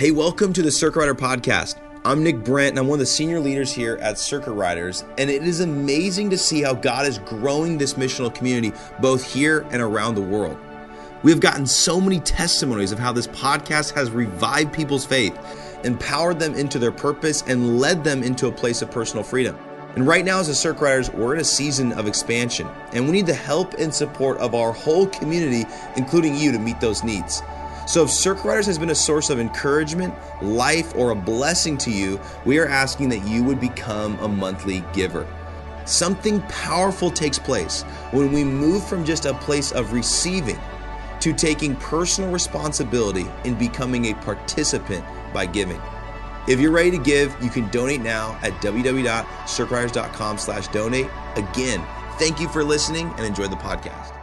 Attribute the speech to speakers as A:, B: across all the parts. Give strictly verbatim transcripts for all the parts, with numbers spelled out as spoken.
A: Hey, welcome to the Circuit Rider Podcast. I'm Nick Brent, and I'm one of the senior leaders here at Circuit Riders, and it is amazing to see how God is growing this missional community both here and around the world. We have gotten so many testimonies of how this podcast has revived people's faith, empowered them into their purpose, and led them into a place of personal freedom. And right now as a Circuit Riders, we're in a season of expansion, and we need the help and support of our whole community, including you, to meet those needs. So if Circuit Riders has been a source of encouragement, life, or a blessing to you, we are asking that you would become a monthly giver. Something powerful takes place when we move from just a place of receiving to taking personal responsibility in becoming a participant by giving. If you're ready to give, you can donate now at www.circuitriders.com slash donate. Again, thank you for listening and enjoy the podcast.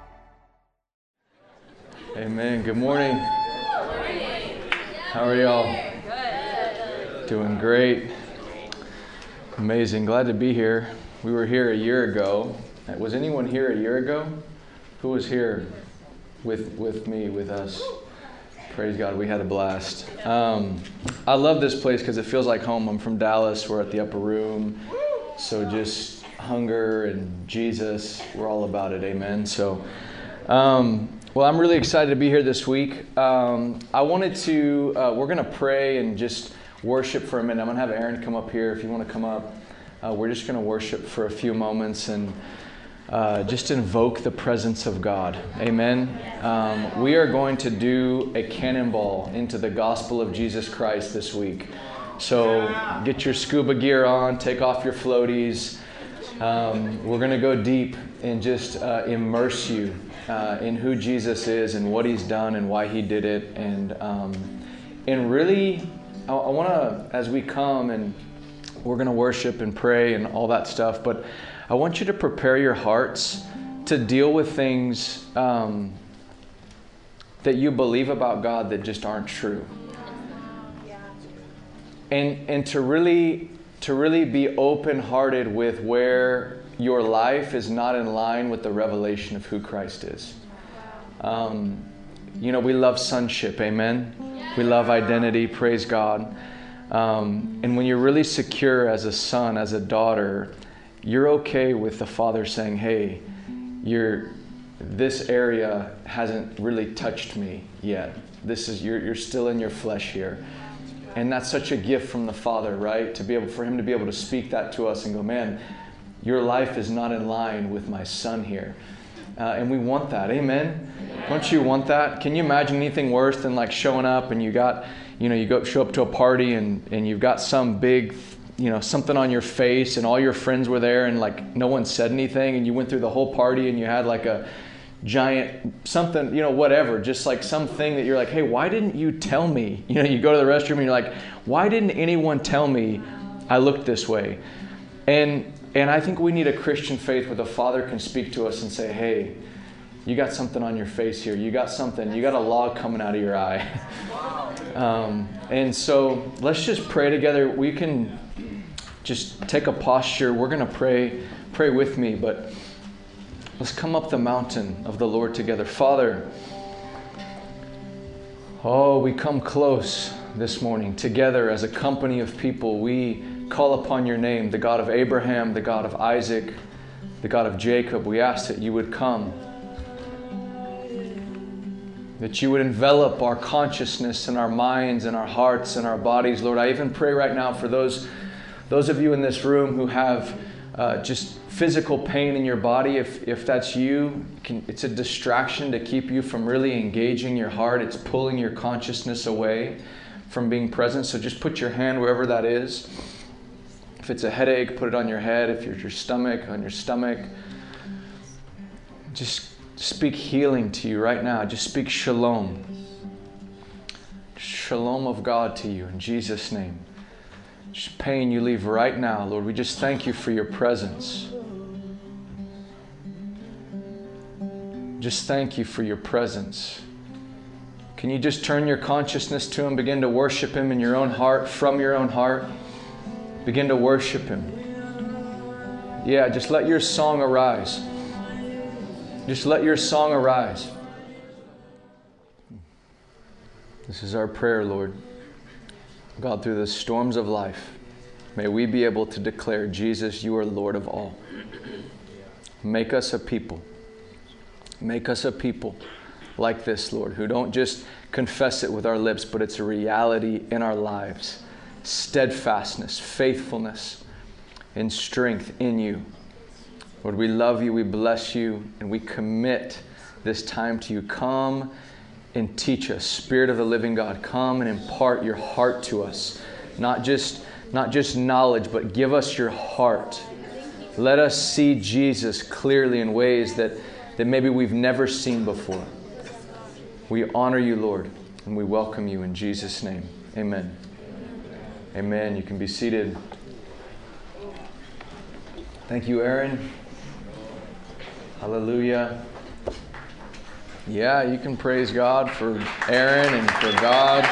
B: Amen. Good morning.
C: Good morning.
B: How are y'all?
C: Good.
B: Doing great. Amazing. Glad to be here. We were here a year ago. Was anyone here a year ago? Who was here with with me, with us? Praise God. We had a blast. Um, I love this place because it feels like home. I'm from Dallas. We're at the upper room. So just hunger and Jesus. We're all about it. Amen. So, um, well, I'm really excited to be here this week. Um, I wanted to, uh, we're going to pray and just worship for a minute. I'm going to have Aaron come up here if you want to come up. Uh, we're just going to worship for a few moments and uh, just invoke the presence of God. Amen. Um, we are going to do a cannonball into the gospel of Jesus Christ this week. So get your scuba gear on, take off your floaties. Um, we're going to go deep and just uh, immerse you Uh, in who Jesus is and what He's done and why He did it. And um, and really, I, I want to, as we come and we're going to worship and pray and all that stuff, but I want you to prepare your hearts to deal with things um, that you believe about God that just aren't true. And and to really to really be open-hearted with where your life is not in line with the revelation of who Christ is. Um, you know, we love sonship, amen? We love identity, praise God. Um, and when you're really secure as a son, as a daughter, you're okay with the Father saying, hey, you're, this area hasn't really touched me yet. This is you're, you're still in your flesh here. And that's such a gift from the Father, right? To be able, for Him to be able to speak that to us and go, man, your life is not in line with my son here. Uh, and we want that. Amen? Yeah. Don't you want that? Can you imagine anything worse than like showing up and you got, you know, you go show up to a party and, and you've got some big, you know, something on your face and all your friends were there and like no one said anything and you went through the whole party and you had like a giant something, you know, whatever, just like something that you're like, hey, why didn't you tell me? You know, you go to the restroom and you're like, why didn't anyone tell me I looked this way? And And I think we need a Christian faith where the Father can speak to us and say, hey, you got something on your face here. You got something. You got a log coming out of your eye. um, and so let's just pray together. We can just take a posture. We're going to pray. Pray with me. But let's come up the mountain of the Lord together. Father, oh, we come close this morning together as a company of people. We call upon your name, the God of Abraham, the God of Isaac, the God of Jacob. We ask that you would come, that you would envelop our consciousness and our minds and our hearts and our bodies. Lord, I even pray right now for those, those of you in this room who have uh, just physical pain in your body. If, if that's you, can, it's a distraction to keep you from really engaging your heart. It's pulling your consciousness away from being present. So just put your hand wherever that is. If it's a headache, put it on your head. If you're your stomach, on your stomach. Just speak healing to you right now. Just speak shalom. Shalom of God to you in Jesus' name. Just pain you leave right now, Lord. We just thank you for your presence. Just thank you for your presence. Can you just turn your consciousness to Him, begin to worship Him in your own heart, from your own heart? Begin to worship Him. Yeah, just let your song arise. Just let your song arise. This is our prayer, Lord. God, through the storms of life, may we be able to declare, Jesus, you are Lord of all. Make us a people. Make us a people like this, Lord, who don't just confess it with our lips, but it's a reality in our lives. Steadfastness, faithfulness, and strength in you. Lord, we love you, we bless you, and we commit this time to you. Come and teach us. Spirit of the living God, come and impart your heart to us. Not just, not just knowledge, but give us your heart. Let us see Jesus clearly in ways that, that maybe we've never seen before. We honor you, Lord, and we welcome you in Jesus' name. Amen. Amen. You can be seated. Thank you, Aaron. Hallelujah. Yeah, you can praise God for Aaron and for God.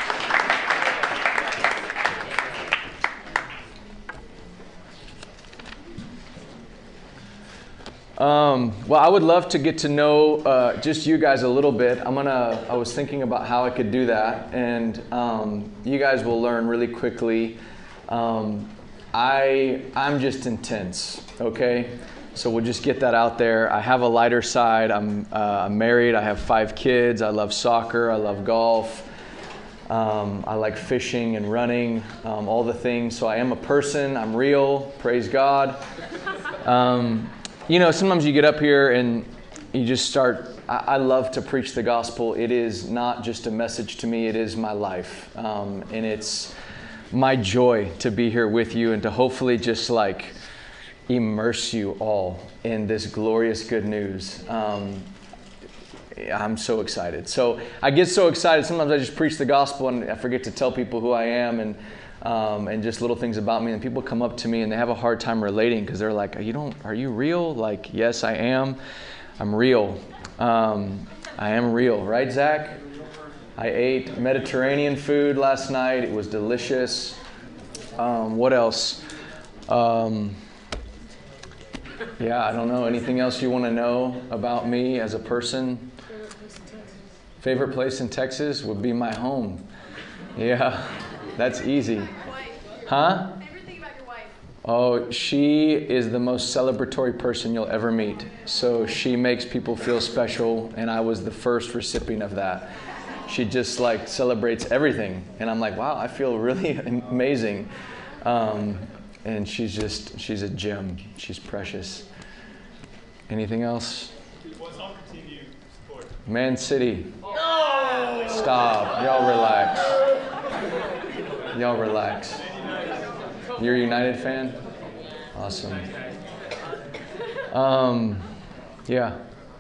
B: Um, well, I would love to get to know uh, just you guys a little bit. I'm gonna. I was thinking about how I could do that, and um, you guys will learn really quickly. Um, I I'm just intense. Okay. So we'll just get that out there. I have a lighter side. I'm, uh, I'm married. I have five kids. I love soccer. I love golf. Um, I like fishing and running, um, all the things. So I am a person. I'm real. Praise God. Um, you know, sometimes you get up here and you just start. I, I love to preach the gospel. It is not just a message to me. It is my life. Um, and it's my joy to be here with you and to hopefully just like immerse you all in this glorious good news. Um, I'm so excited. So I get so excited. Sometimes I just preach the gospel and I forget to tell people who I am and um, and just little things about me. And people come up to me and they have a hard time relating because they're like, "You don't? Are you real?" Like, yes, I am. I'm real. Um, I am real, right, Zach? I ate Mediterranean food last night. It was delicious. Um, what else? Um, Yeah, I don't know. Anything else you want to know about me as a person? Favorite place in Texas would be my home. Yeah, that's easy. Huh?
C: Favorite thing about your wife?
B: Oh, she is the most celebratory person you'll ever meet. So she makes people feel special, and I was the first recipient of that. She just like celebrates everything, and I'm like, wow, I feel really amazing. Um, And she's just, she's a gem. She's precious. Anything else?
D: What soccer team do you support?
B: Man City. No! Stop. Y'all relax. Y'all relax. You're a United fan? Awesome. Um, yeah.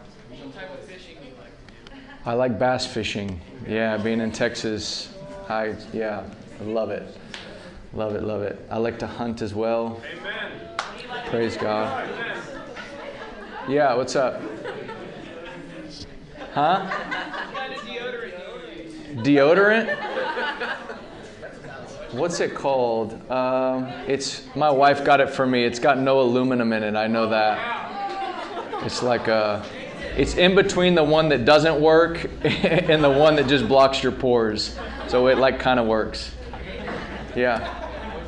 B: I like bass fishing. Yeah, being in Texas. I, yeah, I love it. Love it, love it. I like to hunt as well.
D: Amen.
B: Praise God. Yeah, what's up? Huh? Deodorant? What's it called? Um, it's my wife got it for me. It's got no aluminum in it. I know that. It's like a, it's in between the one that doesn't work and the one that just blocks your pores. So it like kind of works. Yeah.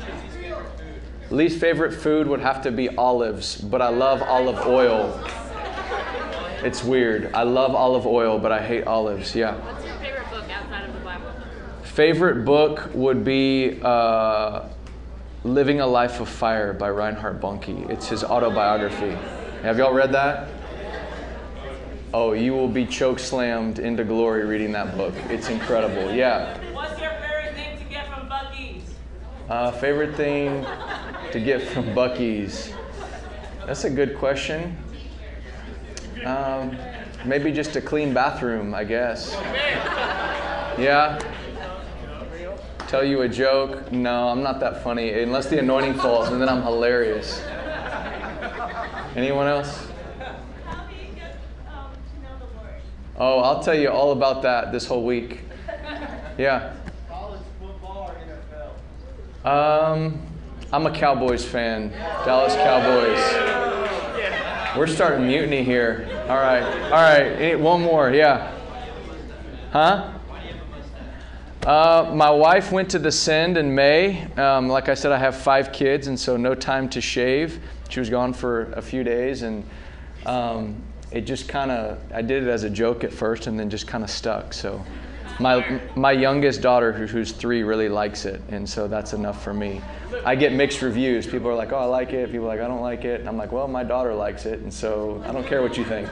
B: Least favorite food would have to be olives, but I love olive oil. It's weird. I love olive oil, but I hate olives. Yeah.
C: What's your favorite book outside of the Bible?
B: Favorite book would be uh, Living a Life of Fire by Reinhard Bonnke. It's his autobiography. Have y'all read that? Oh, you will be choke slammed into glory reading that book. It's incredible. Yeah.
E: What's your favorite thing to get from Buc-ee's?
B: Uh, favorite thing to get from Buc-ee's? That's a good question. Um, maybe just a clean bathroom, I guess. Yeah. Tell you a joke? No, I'm not that funny. Unless the anointing falls, and then I'm hilarious. Anyone else?
E: How do you get um, to know the Lord?
B: Oh, I'll tell you all about that this whole week. Yeah.
D: College football or N F L?
B: Um, I'm a Cowboys fan. Dallas Cowboys. We're starting mutiny here. All right. All right. One more. Yeah. Huh? Uh, my wife went to the Send in May. Um, like I said, I have five kids, and so no time to shave. She was gone for a few days, and um, it just kind of, I did it as a joke at first, and then just kind of stuck. So my my youngest daughter, who, who's three, really likes it, and so that's enough for me. I get mixed reviews. People are like, oh, I like it. People are like, I don't like it. And I'm like, well, my daughter likes it, and so I don't care what you think.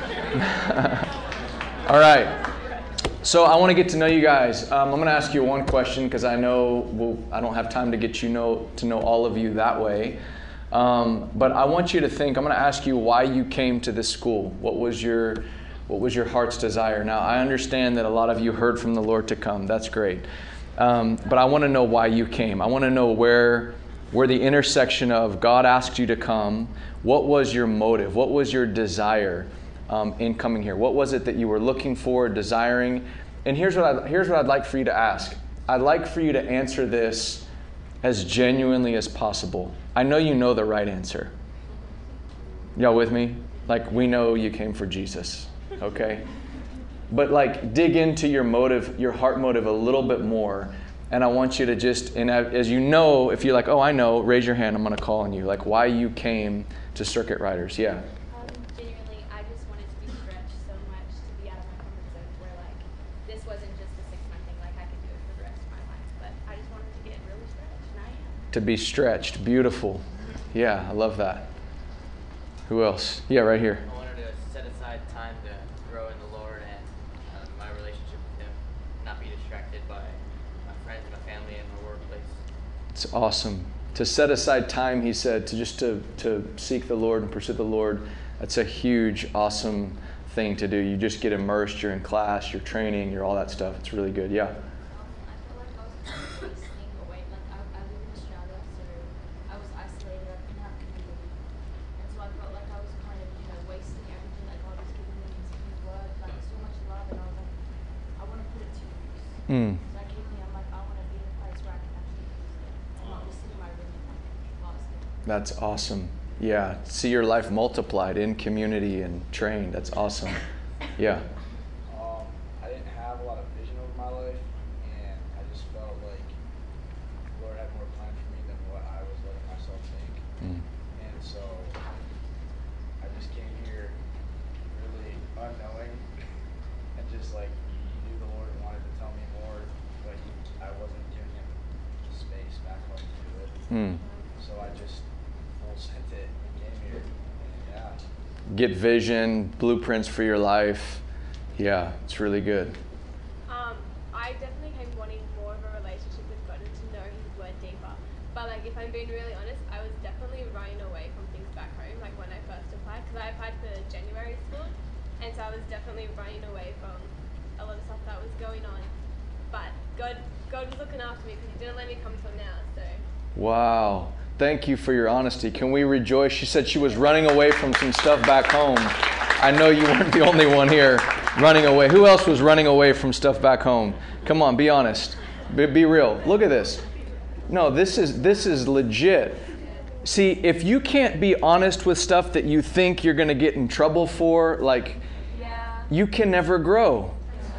B: All right. So I want to get to know you guys. Um, I'm going to ask you one question because I know we'll, I don't have time to get you know to know all of you that way. Um, but I want you to think. I'm going to ask you why you came to this school. What was your what was your heart's desire? Now I understand that a lot of you heard from the Lord to come. That's great. Um, but I want to know why you came. I want to know where where the intersection of God asked you to come. What was your motive? What was your desire? Um, in coming here? What was it that you were looking for, desiring? And here's what, I, here's what I'd like for you to ask. I'd like for you to answer this as genuinely as possible. I know you know the right answer. Y'all with me? Like, we know you came for Jesus, okay? But like, dig into your motive, your heart motive a little bit more. And I want you to just, and as you know, if you're like, oh, I know, raise your hand, I'm going to call on you. Like, why you came to Circuit Riders. Yeah. To be stretched. Beautiful. Yeah, I love that. Who else? Yeah, right here.
F: I wanted to set aside time to grow in the Lord and uh, my relationship with Him, not be distracted by my friends, my family, and my workplace.
B: It's awesome. To set aside time, he said, to just to, to seek the Lord and pursue the Lord. That's a huge, awesome thing to do. You just get immersed. You're in class, you're training, you're all that stuff. It's really good. Yeah. Mm. That's awesome. Yeah, see your life multiplied in community and trained. That's awesome. Yeah.
G: Um, I didn't have a lot of vision over my life, and I just felt like the Lord had more plan for me than what I was letting myself think. Mm. And so I just came here really unknowing, and just like knew the Lord wanted to tell me more, but he, I wasn't giving him the space back home to do it. Mm. So I just full sent it and came here. And yeah.
B: Get vision, blueprints for your life. Yeah, it's really good.
C: Um, I definitely came wanting more of a relationship with God and to know His Word deeper. But like, if I'm being really honest, I was definitely running away from things back home. Like when I first applied, because I applied for January school, and so I was definitely running away from a lot of stuff that was going on. But God, God was looking after me because He didn't let me come till now. So.
B: Wow. Thank you for your honesty. Can we rejoice? She said she was running away from some stuff back home. I know you weren't the only one here running away. Who else was running away from stuff back home? Come on, be honest. Be, be real. Look at this. No, this is this is legit. See, if you can't be honest with stuff that you think you're going to get in trouble for, like, yeah. you can never grow.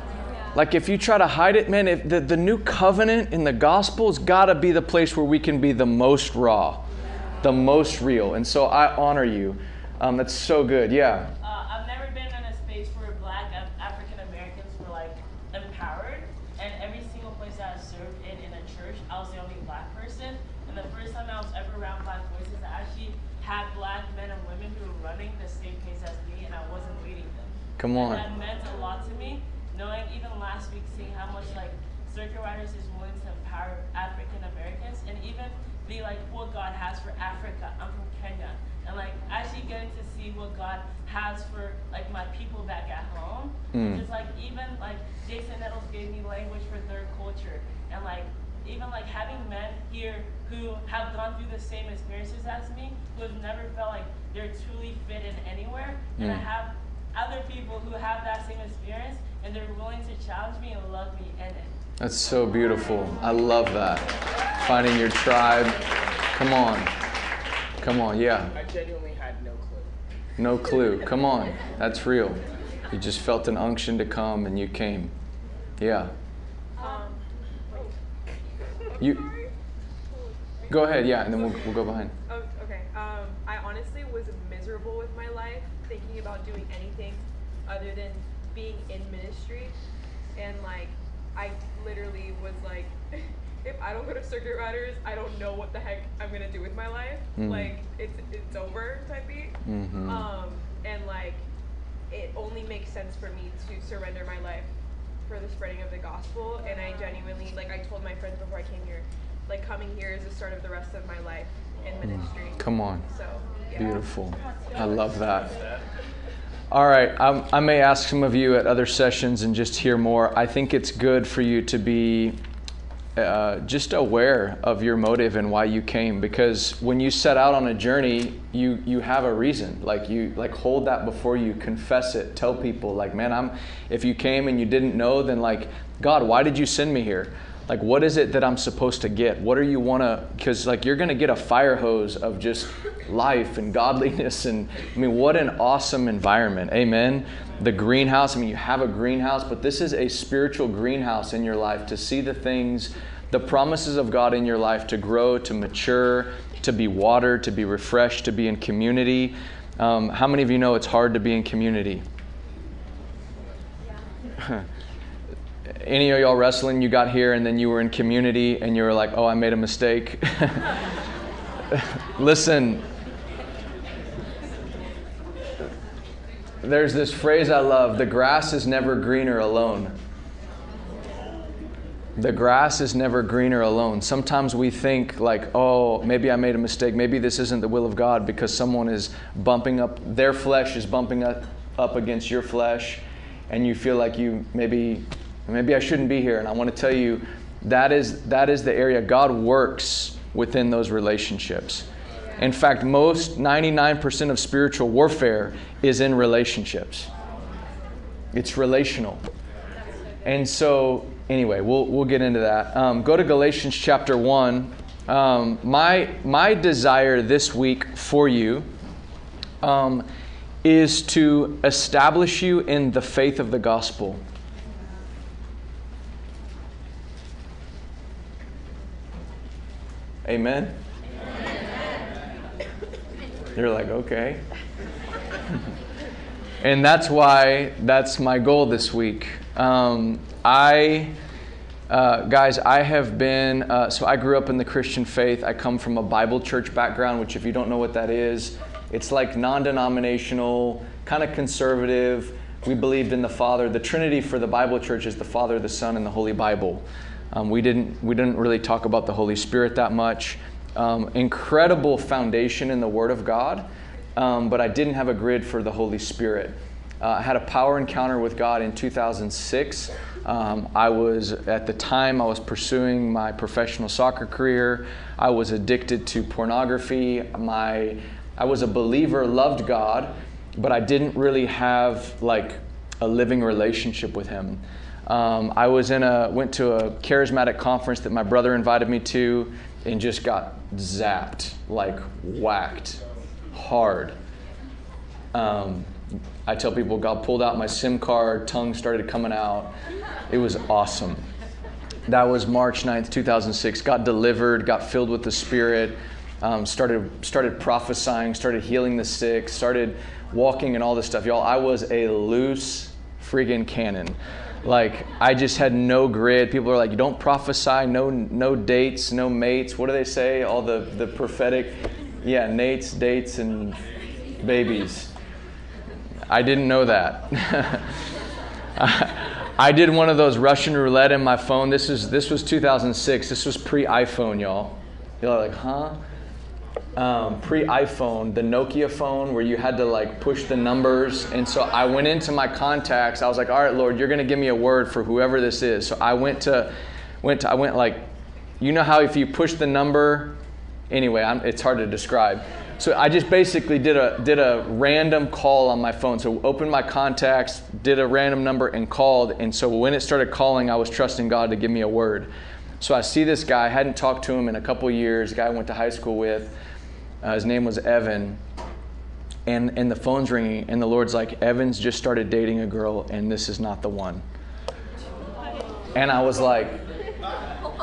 B: Like if you try to hide it, man, if the, the new covenant in the gospel has got to be the place where we can be the most raw, the most real. And so I honor you. Um, that's so good. Yeah.
E: Uh, I've never been in a space where Black African Americans were like empowered. And every single place that I served in in a church, I was the only Black person. And the first time I was ever around Black voices, I actually had Black men and women who were running the same pace as me, and I wasn't leading them.
B: Come on.
E: And that meant a lot to me. Knowing even last week, seeing how much like Circuit Riders is willing to empower African Americans and even be like what God has for Africa. I'm from Kenya, and like actually getting to see what God has for like my people back at home. Mm. Just like even like Jason Nettles gave me language for third culture, and like even like having men here who have gone through the same experiences as me, who have never felt like they're truly fit in anywhere, mm. and I have other people who have that same experience, and they're willing to challenge me and love me in it.
B: That's so beautiful. I love that. Finding your tribe. Come on. Come on, yeah.
D: I genuinely had no clue.
B: No clue. Come on. That's real. You just felt an unction to come and you came. Yeah.
C: Um,
B: You go ahead, yeah, and then we'll we'll go behind.
H: Oh, okay. Um, I honestly was miserable with my life, thinking about doing anything other than being in ministry, and like I literally was like, if I don't go to Circuit Riders, I don't know what the heck I'm gonna do with my life. Mm. Like it's it's over type beat. Mm-hmm. Um, and like it only makes sense for me to surrender my life for the spreading of the gospel. And I genuinely, like I told my friends before I came here, like coming here is the start of the rest of my life in ministry.
B: Come on.
H: So yeah.
B: Beautiful. I love that. All right, I'm, I may ask some of you at other sessions and just hear more. I think it's good for you to be uh, just aware of your motive and why you came, because when you set out on a journey, you you have a reason. Like you like hold that before you, confess it, tell people like, man, I'm. If you came and you didn't know, then like, God, why did you send me here? Like, what is it that I'm supposed to get? What do you want to, because like you're going to get a fire hose of just life and godliness. And I mean, what an awesome environment. Amen. The greenhouse. I mean, you have a greenhouse, but this is a spiritual greenhouse in your life to see the things, the promises of God in your life to grow, to mature, to be watered, to be refreshed, to be in community. Um, how many of you know it's hard to be in community? Yeah. Any of y'all wrestling, you got here and then you were in community and you were like, oh, I made a mistake. Listen, there's this phrase I love, the grass is never greener alone. The grass is never greener alone. Sometimes we think like, oh, maybe I made a mistake. Maybe this isn't the will of God because someone is bumping up, their flesh is bumping up, up against your flesh, and you feel like you maybe... Maybe I shouldn't be here. And I want to tell you, that is that is the area God works within those relationships. In fact, most ninety-nine percent of spiritual warfare is in relationships. It's relational. And so, anyway, we'll we'll get into that. Um, go to Galatians chapter one. Um, my my desire this week for you um, is to establish you in the faith of the gospel. Amen? Amen. You're like, okay. And that's why, that's my goal this week. Um, I, uh, guys, I have been, uh, so I grew up in the Christian faith. I come from a Bible church background, which if you don't know what that is, it's like non-denominational, kind of conservative. We believed in the Father. The Trinity for the Bible church is the Father, the Son, and the Holy Bible. Um, we didn't we didn't really talk about the Holy Spirit that much. Um, incredible foundation in the Word of God, um, but I didn't have a grid for the Holy Spirit. Uh, I had a power encounter with God in two thousand six. Um, I was, at the time, I was pursuing my professional soccer career. I was addicted to pornography. My, I was a believer, loved God, but I didn't really have like a living relationship with Him. Um, I was in a went to a charismatic conference that my brother invited me to, and just got zapped, like whacked hard. Um, I tell people, God pulled out my SIM card, tongue started coming out. It was awesome. That was March ninth, two thousand six. Got delivered, got filled with the Spirit, um, started started prophesying, started healing the sick, started walking and all this stuff. Y'all, I was a loose friggin' cannon. Like, I just had no grid. People are like, you don't prophesy, no no dates, no mates. What do they say? All the, the prophetic, yeah, nates, dates, and babies. I didn't know that. I did one of those Russian roulette in my phone. This is this was two thousand six. This was pre-iPhone, y'all. Y'all are like, huh? Um, pre-iPhone, the Nokia phone where you had to like push the numbers. And so I went into my contacts. I was like, all right, Lord, you're going to give me a word for whoever this is. So I went to, went to, I went like, you know how if you push the number, anyway, I'm, it's hard to describe. So I just basically did a did a random call on my phone. So opened my contacts, did a random number and called. And so when it started calling, I was trusting God to give me a word. So I see this guy, I hadn't talked to him in a couple of years, a guy I went to high school with. Uh, his name was Evan, and, and the phone's ringing, and the Lord's like, Evan's just started dating a girl, and this is not the one. And I was like,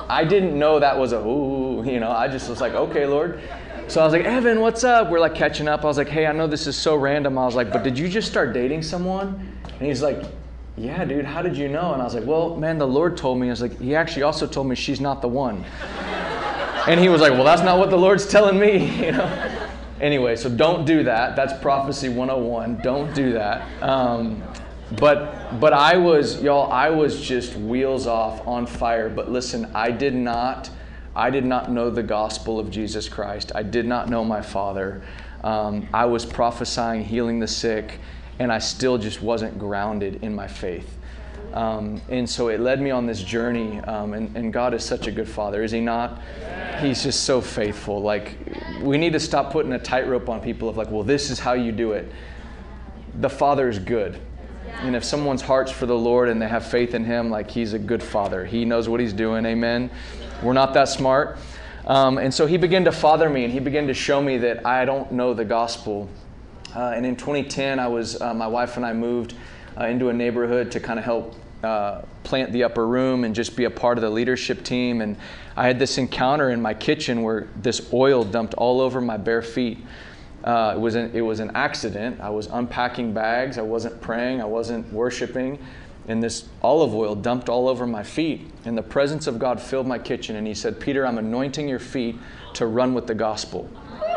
B: I didn't know that was a ooh, you know, I just was like, okay, Lord. So I was like, Evan, what's up? We're like catching up. I was like, hey, I know this is so random. I was like, but did you just start dating someone? And he's like, yeah, dude, how did you know? And I was like, well, man, the Lord told me. I was like, he actually also told me she's not the one. And he was like, well, that's not what the Lord's telling me, you know. Anyway, so don't do that. That's prophecy one oh one. Don't do that. Um, but but I was, y'all, I was just wheels off, on fire. But listen, I did not, I did not know the gospel of Jesus Christ. I did not know my Father. Um, I was prophesying, healing the sick, and I still just wasn't grounded in my faith. Um, and so it led me on this journey, um, and, and God is such a good Father, is He not? He's just so faithful. Like, we need to stop putting a tightrope on people of like, well, this is how you do it. The Father is good. And if someone's heart's for the Lord and they have faith in Him, like, He's a good Father. He knows what He's doing, amen? We're not that smart. Um, and so He began to father me, and He began to show me that I don't know the gospel. Uh, and in twenty ten, I was, uh, my wife and I moved uh, into a neighborhood to kind of help uh, plant the upper room and just be a part of the leadership team. And I had this encounter in my kitchen where this oil dumped all over my bare feet. Uh, it was an, it was an accident. I was unpacking bags. I wasn't praying. I wasn't worshiping. And this olive oil dumped all over my feet. And the presence of God filled my kitchen. And He said, Peter, I'm anointing your feet to run with the gospel.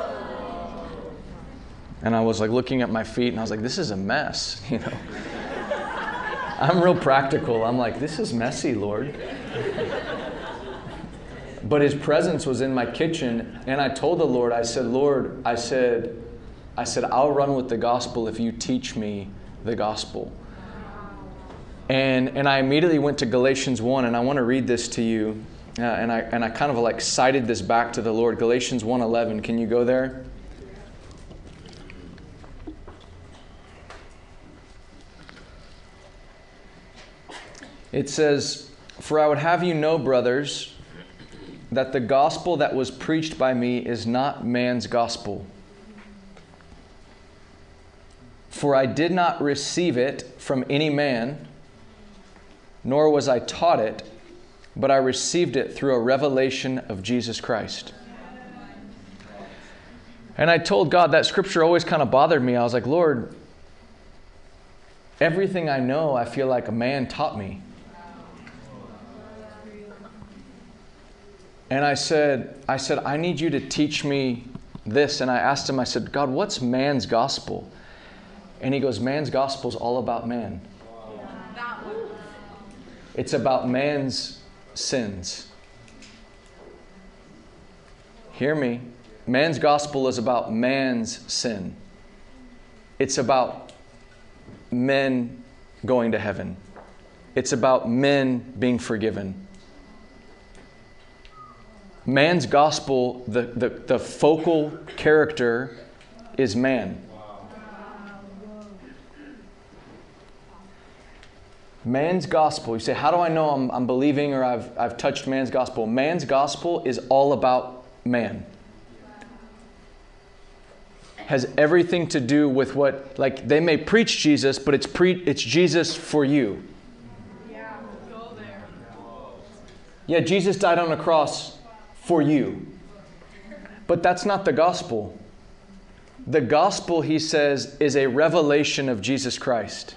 B: And I was like looking at my feet and I was like, this is a mess, you know. I'm real practical. I'm like, this is messy, Lord. But His presence was in my kitchen, and I told the Lord, I said, Lord, I said, I said, I'll run with the gospel if you teach me the gospel. And and I immediately went to Galatians one, and I want to read this to you. Uh, and I and I kind of like cited this back to the Lord. Galatians one eleven. Can you go there? It says, for I would have you know, brothers, that the gospel that was preached by me is not man's gospel. For I did not receive it from any man, nor was I taught it, but I received it through a revelation of Jesus Christ. And I told God, that scripture always kind of bothered me. I was like, Lord, everything I know, I feel like a man taught me. And I said, I said, I need you to teach me this. And I asked Him, I said, God, what's man's gospel? And He goes, man's gospel is all about man. It's about man's sins. Hear me. Man's gospel is about man's sin. It's about men going to heaven. It's about men being forgiven. Man's gospel, the, the, the focal character is man. Man's gospel. You say, how do I know I'm, I'm believing or I've, I've touched man's gospel? Man's gospel is all about man. Has everything to do with what, like, they may preach Jesus, but it's pre, it's Jesus for you.
H: Yeah, go there.
B: Yeah, Jesus died on a cross for you. But that's not the gospel. The gospel, He says, is a revelation of Jesus Christ.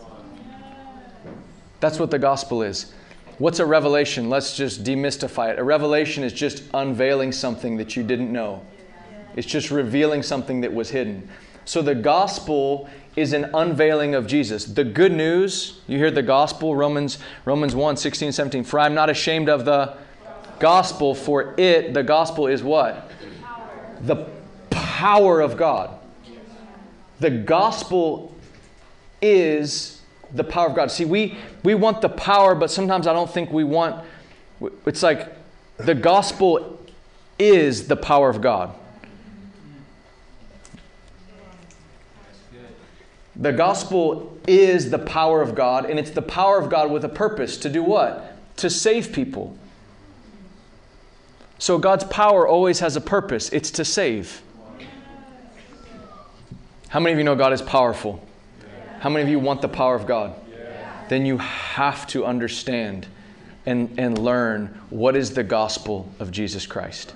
B: That's what the gospel is. What's a revelation? Let's just demystify it. A revelation is just unveiling something that you didn't know. It's just revealing something that was hidden. So the gospel is an unveiling of Jesus. The good news, you hear the gospel, Romans Romans one, sixteen, seventeen. For I'm not ashamed of the gospel, for it, the gospel is what? The power of God. The gospel is the power of God. See, we, we want the power, but sometimes I don't think we want, it's like the gospel is the power of God. The gospel is the power of God, and it's the power of God with a purpose. To do what? To save people. So God's power always has a purpose. It's to save. How many of you know God is powerful? How many of you want the power of God? Then you have to understand and, and learn what is the gospel of Jesus Christ.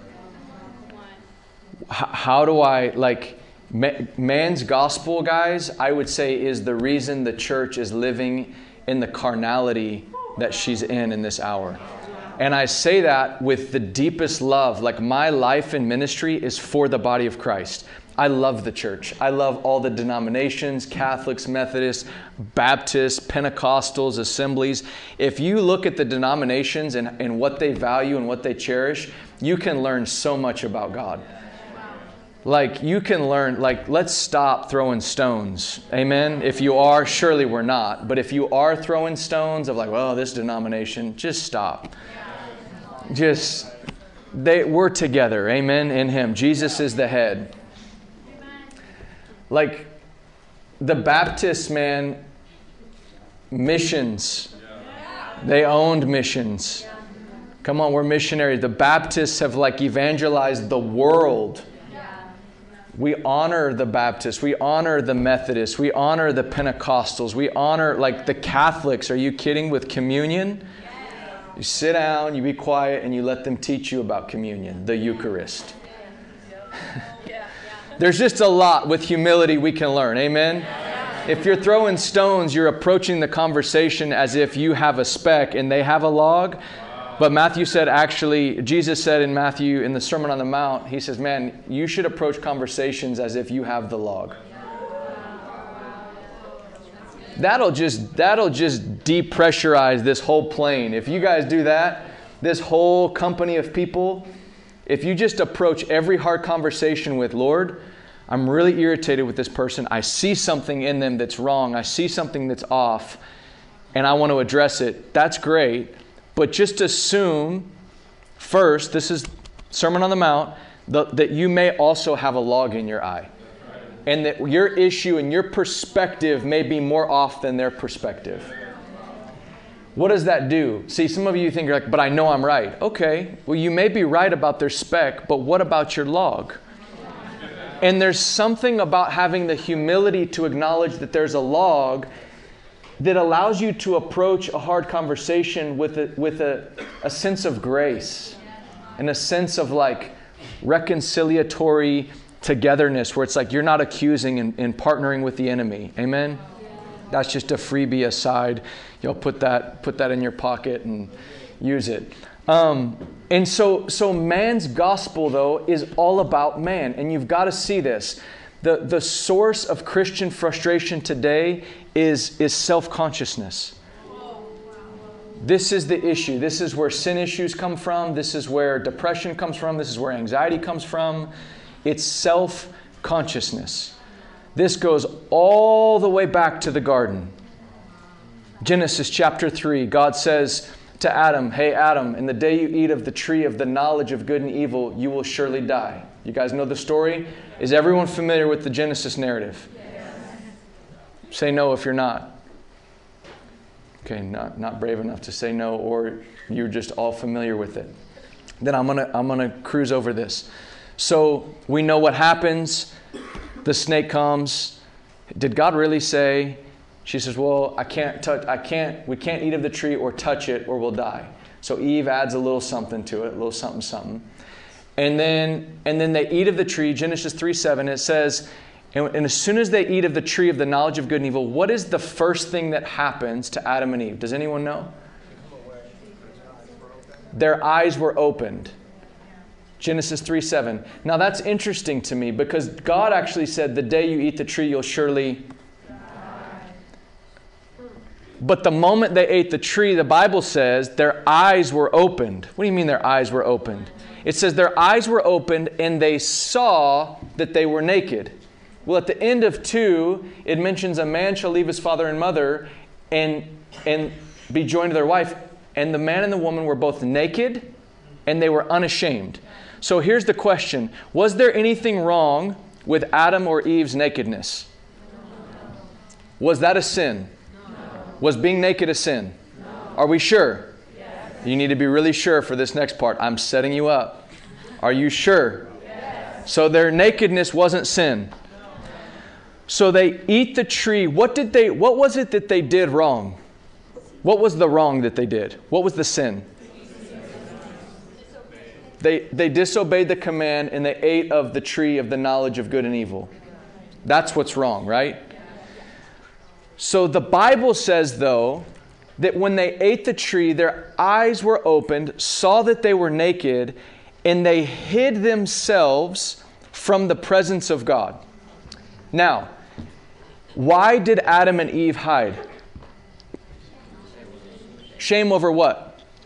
B: H- how do I, like, ma- man's gospel, guys, I would say is the reason the church is living in the carnality that she's in in this hour. And I say that with the deepest love. Like, my life in ministry is for the body of Christ. I love the church. I love all the denominations, Catholics, Methodists, Baptists, Pentecostals, assemblies. If you look at the denominations and, and what they value and what they cherish, you can learn so much about God. Like, you can learn, like, let's stop throwing stones. Amen? If you are, surely we're not. But if you are throwing stones of like, well, this denomination, just stop. Just, they, we're together. Amen? In Him. Jesus is the head. Like, the Baptists, man, missions. They owned missions. Come on, we're missionaries. The Baptists have, like, evangelized the world. We honor the Baptists. We honor the Methodists. We honor the Pentecostals. We honor, like, the Catholics. Are you kidding? With communion? You sit down, you be quiet, and you let them teach you about communion, the Eucharist. There's just a lot with humility we can learn. Amen? If you're throwing stones, you're approaching the conversation as if you have a speck and they have a log. But Matthew said, actually, Jesus said in Matthew, in the Sermon on the Mount, He says, man, you should approach conversations as if you have the log. That'll just, that'll just depressurize this whole plane. If you guys do that, this whole company of people, if you just approach every hard conversation with, Lord, I'm really irritated with this person. I see something in them that's wrong. I see something that's off, and I want to address it. That's great. But just assume, first, this is Sermon on the Mount, the, that you may also have a log in your eye. And that your issue and your perspective may be more off than their perspective. What does that do? See, some of you think, you're like, but I know I'm right. Okay, well, you may be right about their speck, but what about your log? And there's something about having the humility to acknowledge that there's a log that allows you to approach a hard conversation with a, with a, a sense of grace and a sense of, like, reconciliatory togetherness, where it's like you're not accusing and, and partnering with the enemy. Amen? That's just a freebie aside. You'll put that put that in your pocket and use it. Um, and so, so man's gospel, though, is all about man. And you've got to see this. The, the source of Christian frustration today is, is self-consciousness. This is the issue. This is where sin issues come from. This is where depression comes from. This is where anxiety comes from. It's self-consciousness. This goes all the way back to the garden. Genesis chapter three, God says to Adam, hey Adam, in the day you eat of the tree of the knowledge of good and evil, you will surely die. You guys know the story? Is everyone familiar with the Genesis narrative? Yes. Say no if you're not. Okay, not, not brave enough to say no, or you're just all familiar with it. Then I'm gonna I'm gonna cruise over this. So we know what happens. The snake comes. Did God really say? She says, well, I can't touch, I can't, we can't eat of the tree or touch it or we'll die. So Eve adds a little something to it, a little something, something. And then, and then they eat of the tree, Genesis three seven, it says, and, and as soon as they eat of the tree of the knowledge of good and evil, what is the first thing that happens to Adam and Eve? Does anyone know? Their eyes were opened. Genesis three seven. Now that's interesting to me because God actually said, the day you eat the tree, you'll surely die. But the moment they ate the tree, the Bible says their eyes were opened. What do you mean their eyes were opened? It says their eyes were opened and they saw that they were naked. Well, at the end of two, it mentions a man shall leave his father and mother and, and be joined to their wife. And the man and the woman were both naked and they were unashamed. So here's the question. Was there anything wrong with Adam or Eve's nakedness? Was that a sin? Was being naked a sin? Are we sure? You need to be really sure for this next part. I'm setting you up. Are you sure? So their nakedness wasn't sin. So they eat the tree. What did they, what was it that they did wrong? What was the wrong that they did? What was the sin? They, they disobeyed the command and they ate of the tree of the knowledge of good and evil. That's what's wrong, right? So the Bible says, though, that when they ate the tree, their eyes were opened, saw that they were naked, and they hid themselves from the presence of God. Now, why did Adam and Eve hide? Shame over what?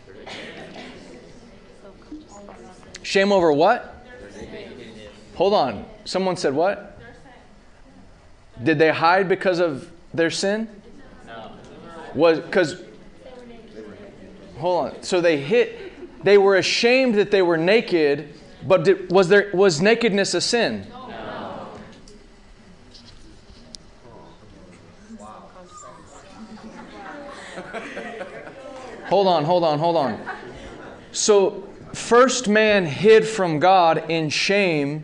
B: Shame over what? Hold on. Someone said what? Did they hide because of their sin?
F: No.
B: Was because hold on. So they hid. They were ashamed that they were naked, but did, was there was nakedness a sin?
F: No.
B: Hold on, hold on, hold on. So first man hid from God in shame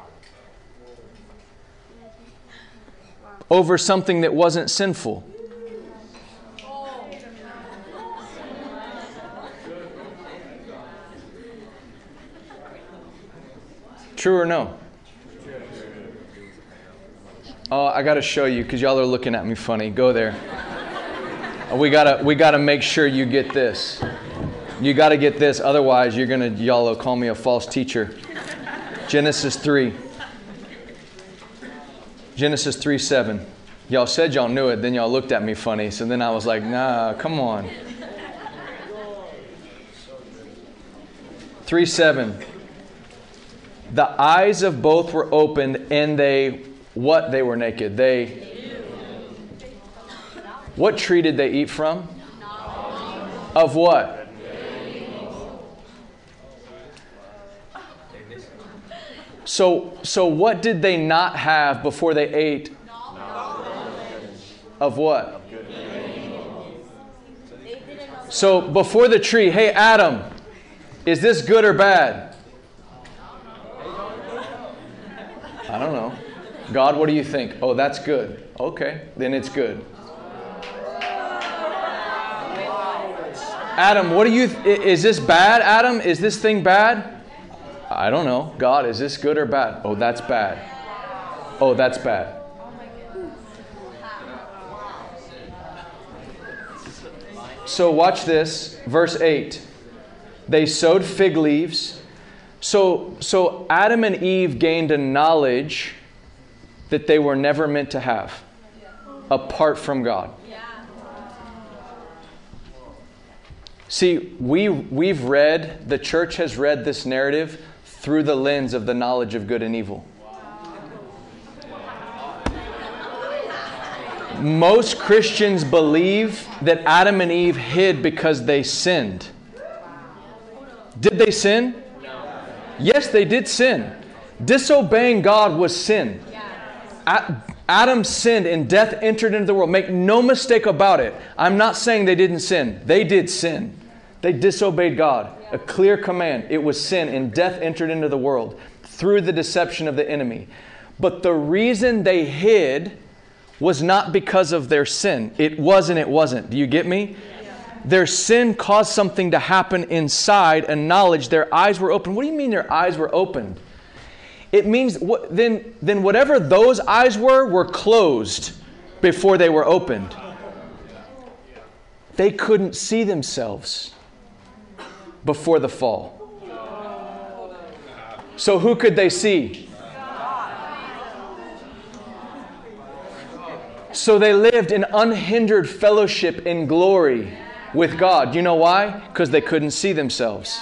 B: over something that wasn't sinful. True or no? Oh, I got to show you because y'all are looking at me funny. Go there. We gotta, we gotta make sure you get this. You got to get this, otherwise you're gonna y'all will call me a false teacher. Genesis three. Genesis three seven. Y'all said y'all knew it, then y'all looked at me funny. So then I was like, nah, come on. three seven. The eyes of both were opened, and they, what? They were naked. They, what tree did they eat from? Of what? So, so what did they not have before they ate? Of what? So before the tree, hey Adam, is this good or bad? I don't know. God, what do you think? Oh, that's good. Okay, then it's good. Adam, what do you, th- is this bad, Adam? Is this thing bad? I don't know. God, is this good or bad? Oh, that's bad. Oh, that's bad. So watch this. Verse eight. They sewed fig leaves. So, so Adam and Eve gained a knowledge that they were never meant to have apart from God. See, we, we've read, the church has read this narrative through the lens of the knowledge of good and evil. Most Christians believe that Adam and Eve hid because they sinned. Did they sin?
F: No.
B: Yes, they did sin. Disobeying God was sin. Adam sinned and death entered into the world. Make no mistake about it. I'm not saying they didn't sin. They did sin. They disobeyed God. A clear command. It was sin and death entered into the world through the deception of the enemy. But the reason they hid was not because of their sin. It was and it wasn't. Do you get me? Their sin caused something to happen inside, a knowledge. Their eyes were open. What do you mean their eyes were opened? It means what, then, then whatever those eyes were, were closed before they were opened. They couldn't see themselves before the fall. So who could they see? So they lived in unhindered fellowship in glory with God. You know why? Because they couldn't see themselves.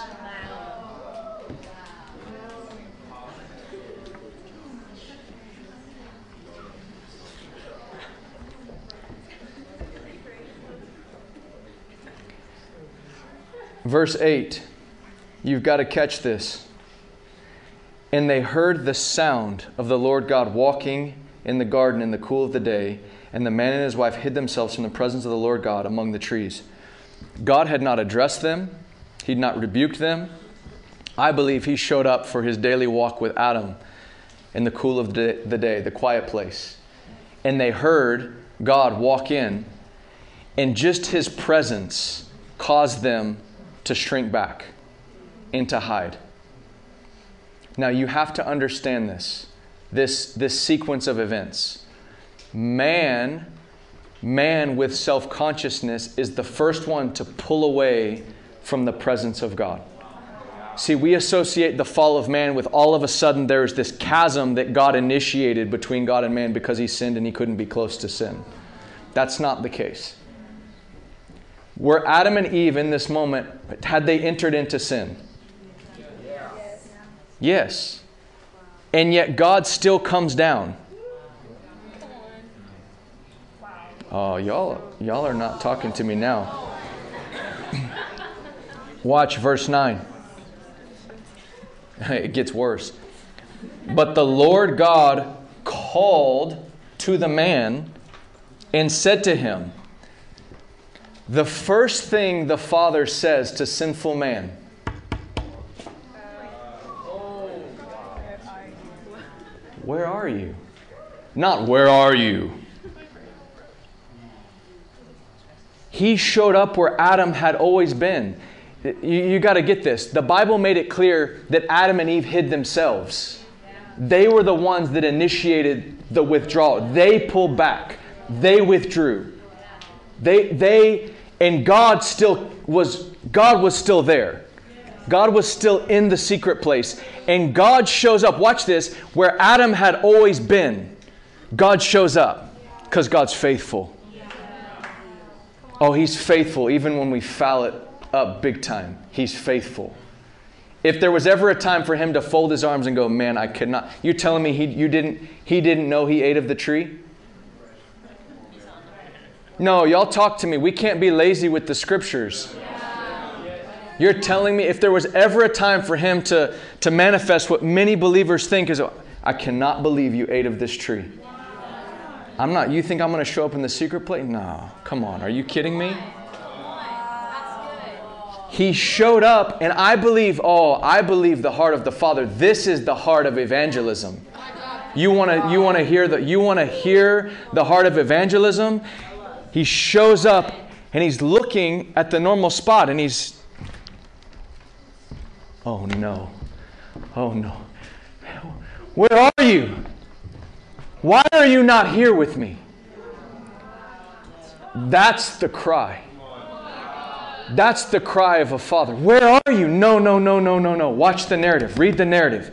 B: Verse eight, you've got to catch this. And they heard the sound of the Lord God walking in the garden in the cool of the day, and the man and his wife hid themselves from the presence of the Lord God among the trees. God had not addressed them. He'd not rebuked them. I believe he showed up for his daily walk with Adam in the cool of the day, the quiet place. And they heard God walk in. And just his presence caused them to shrink back and to hide. Now you have to understand this, this, this sequence of events. Man, man with self-consciousness is the first one to pull away from the presence of God. See, we associate the fall of man with all of a sudden there's this chasm that God initiated between God and man because he sinned and he couldn't be close to sin. That's not the case. Were Adam and Eve in this moment, had they entered into sin? Yes. Yes. And yet God still comes down. Oh, y'all, y'all are not talking to me now. Watch verse nine. It gets worse. But the Lord God called to the man and said to him, the first thing the Father says to sinful man, where are you? Not where are you? He showed up where Adam had always been. You, you got to get this. The Bible made it clear that Adam and Eve hid themselves. They were the ones that initiated the withdrawal. They pulled back. They withdrew. They, they, and God still was, God was still there. God was still in the secret place. And God shows up, watch this, where Adam had always been. God shows up because God's faithful. Oh, he's faithful even when we foul it up big time. He's faithful. If there was ever a time for him to fold his arms and go, man, I could not. You're telling me he, you didn't, he didn't know he ate of the tree? No, y'all talk to me. We can't be lazy with the scriptures. You're telling me if there was ever a time for him to, to manifest what many believers think is, I cannot believe you ate of this tree. I'm not, you think I'm going to show up in the secret place? No, come on. Are you kidding me? He showed up, and I believe, oh, I believe the heart of the Father. This is the heart of evangelism. You want to, you want to hear the, you want to hear the heart of evangelism? He shows up, and he's looking at the normal spot, and he's, oh no, oh no. Where are you? Why are you not here with me? That's the cry. That's the cry of a father. Where are you? No, no, no, no, no, no. Watch the narrative. Read the narrative.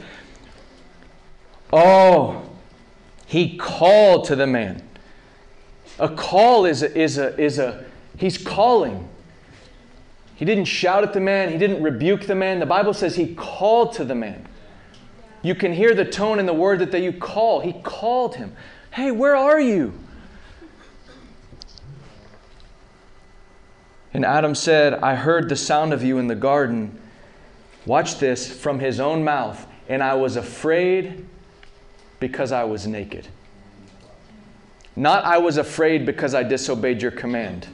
B: Oh, he called to the man. A call is a, is a, is a, he's calling. He didn't shout at the man. He didn't rebuke the man. The Bible says he called to the man. You can hear the tone in the word that you call. He called him. Hey, where are you? And Adam said, I heard the sound of you in the garden. Watch this, from his own mouth. And I was afraid because I was naked. Not I was afraid because I disobeyed your command.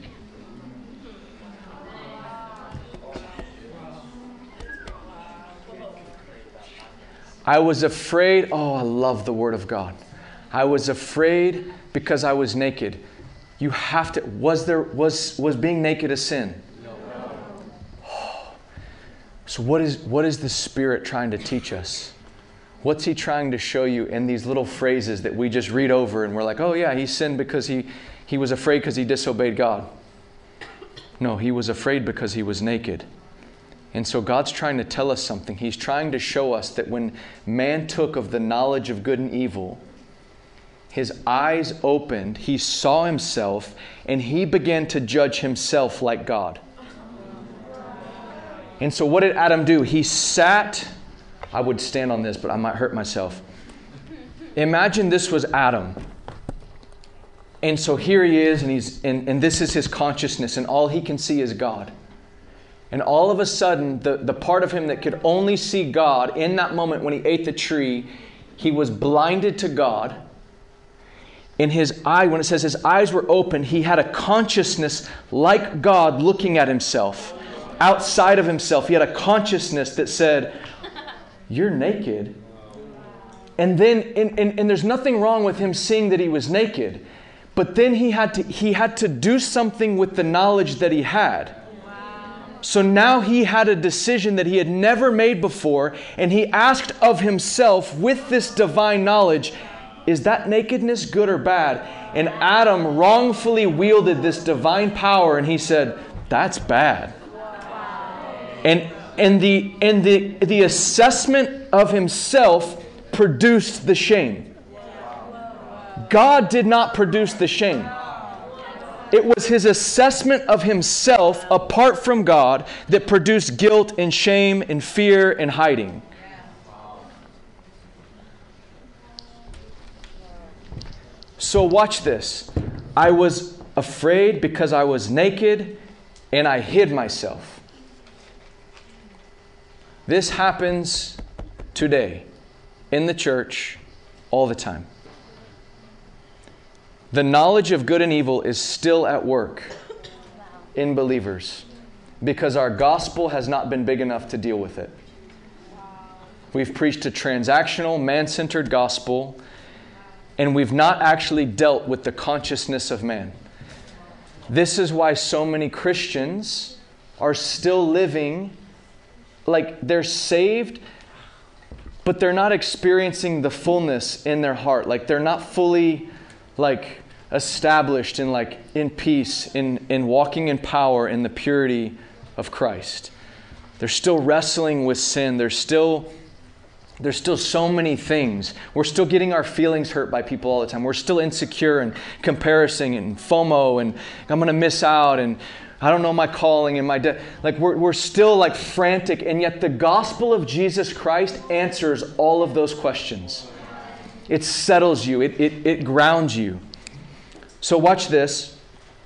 B: I was afraid. Oh, I love the Word of God. I was afraid because I was naked. You have to. Was there was was being naked a sin? No. Oh. So what is what is the Spirit trying to teach us? What's He trying to show you in these little phrases that we just read over and we're like, oh yeah, he sinned because he he was afraid because he disobeyed God. No, he was afraid because he was naked. And so God's trying to tell us something. He's trying to show us that when man took of the knowledge of good and evil, his eyes opened, he saw himself, and he began to judge himself like God. And so what did Adam do? He sat, I would stand on this, but I might hurt myself. Imagine this was Adam. And so here he is, and he's and, and this is his consciousness, and all he can see is God. And all of a sudden, the, the part of him that could only see God in that moment when he ate the tree, he was blinded to God. In his eye, when it says his eyes were open, he had a consciousness like God looking at himself, outside of himself. He had a consciousness that said, you're naked. And then, and, and, and there's nothing wrong with him seeing that he was naked. but then he had to he had to do something with the knowledge that he had. So now he had a decision that he had never made before, and he asked of himself with this divine knowledge, is that nakedness good or bad? And Adam wrongfully wielded this divine power, and he said, that's bad. And and the and the the assessment of himself produced the shame. God did not produce the shame. It was his assessment of himself apart from God that produced guilt and shame and fear and hiding. So watch this. I was afraid because I was naked and I hid myself. This happens today in the church all the time. The knowledge of good and evil is still at work in believers because our gospel has not been big enough to deal with it. We've preached a transactional, man-centered gospel, and we've not actually dealt with the consciousness of man. This is why so many Christians are still living like they're saved, but they're not experiencing the fullness in their heart. Like they're not fully like established in like in peace, in, in walking in power, in the purity of Christ. They're still wrestling with sin. There's still there's still so many things. We're still getting our feelings hurt by people all the time. We're still insecure and comparison and FOMO and I'm going to miss out and I don't know my calling and my de- like we're we're still like frantic, and yet the gospel of Jesus Christ answers all of those questions. It settles you. It it it grounds you. So watch this.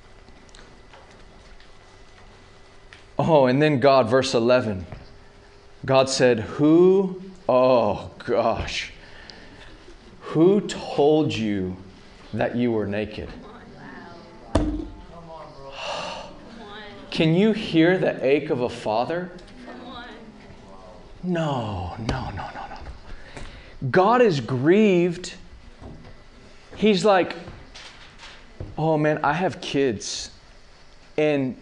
B: Oh, and then God, verse eleven. God said, who, oh gosh, who told you that you were naked? Can you hear the ache of a father? No, no, no, no, no. God is grieved. He's like, oh man, I have kids. And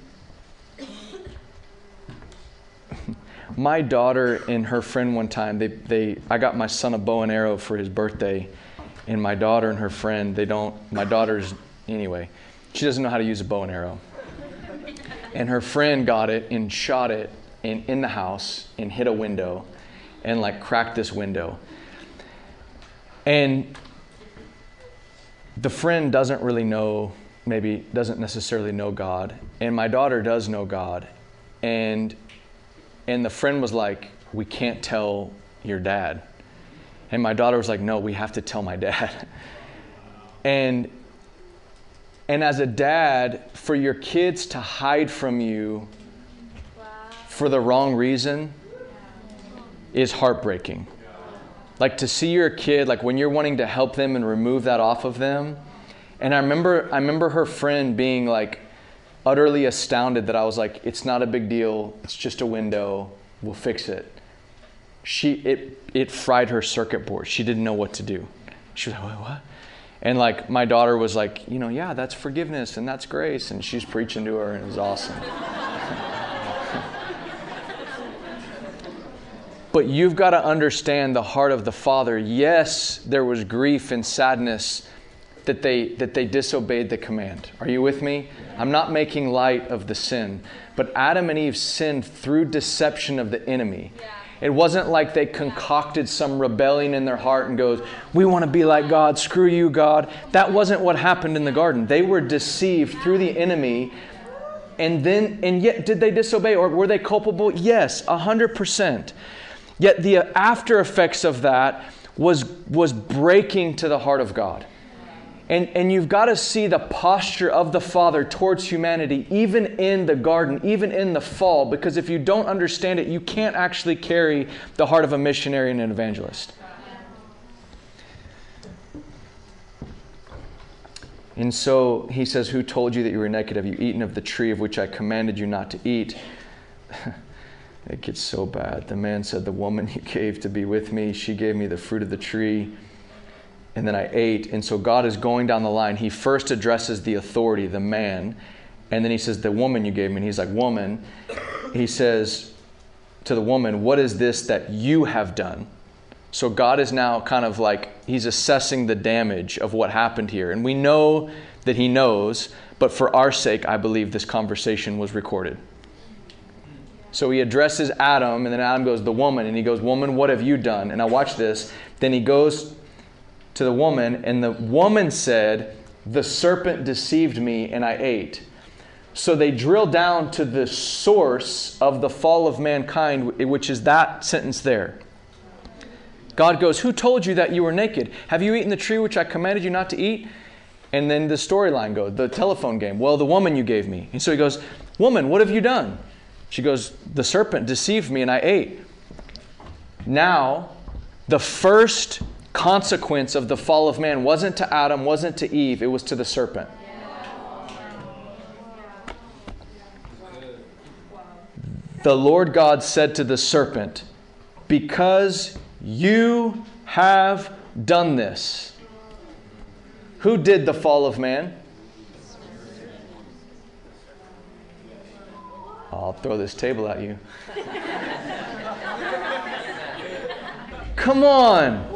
B: my daughter and her friend one time, they, they, I got my son a bow and arrow for his birthday. And my daughter and her friend, they don't, my daughter's, anyway, she doesn't know how to use a bow and arrow. And her friend got it and shot it in, in the house and hit a window and like cracked this window. And the friend doesn't really know, maybe doesn't necessarily know God. And my daughter does know God. And and the friend was like, we can't tell your dad. And my daughter was like, no, we have to tell my dad. And And as a dad, for your kids to hide from you for the wrong reason is heartbreaking. Like to see your kid, like when you're wanting to help them and remove that off of them. And I remember I remember her friend being like utterly astounded that I was like, it's not a big deal. It's just a window. We'll fix it. She it it fried her circuit board. She didn't know what to do. She was like, what? what? And like my daughter was like, you know, yeah, that's forgiveness and that's grace. And she's preaching to her and it was awesome. But you've got to understand the heart of the Father. Yes, there was grief and sadness that they that they disobeyed the command. Are you with me? I'm not making light of the sin. But Adam and Eve sinned through deception of the enemy. Yeah. It wasn't like they concocted some rebellion in their heart and goes, we want to be like God, screw you, God. That wasn't what happened in the garden. They were deceived through the enemy. And then, and yet, did they disobey or were they culpable? Yes, a hundred percent. Yet the after effects of that was, was breaking to the heart of God. And, and you've got to see the posture of the Father towards humanity, even in the garden, even in the fall, because if you don't understand it, you can't actually carry the heart of a missionary and an evangelist. And so he says, who told you that you were naked? Have you eaten of the tree of which I commanded you not to eat? It gets so bad. The man said, the woman you gave to be with me, she gave me the fruit of the tree. and then I ate. And so God is going down the line. He first addresses the authority, the man, and then he says, the woman you gave me. And he's like, woman. He says to the woman, what is this that you have done? So God is now kind of like, he's assessing the damage of what happened here. And we know that he knows, but for our sake, I believe this conversation was recorded. So he addresses Adam, and then Adam goes, the woman, and he goes, woman, what have you done? And now watch this. Then he goes to the woman, and the woman said, the serpent deceived me, and I ate. So they drill down to the source of the fall of mankind, which is that sentence there. God goes, who told you that you were naked? Have you eaten the tree which I commanded you not to eat? And then the storyline goes, the telephone game. Well, the woman you gave me. And so he goes, woman, what have you done? She goes, the serpent deceived me and I ate. Now, the first consequence of the fall of man wasn't to Adam, wasn't to Eve, it was to the serpent. The Lord God said to the serpent, because you have done this. Who did the fall of man? I'll throw this table at you. Come on.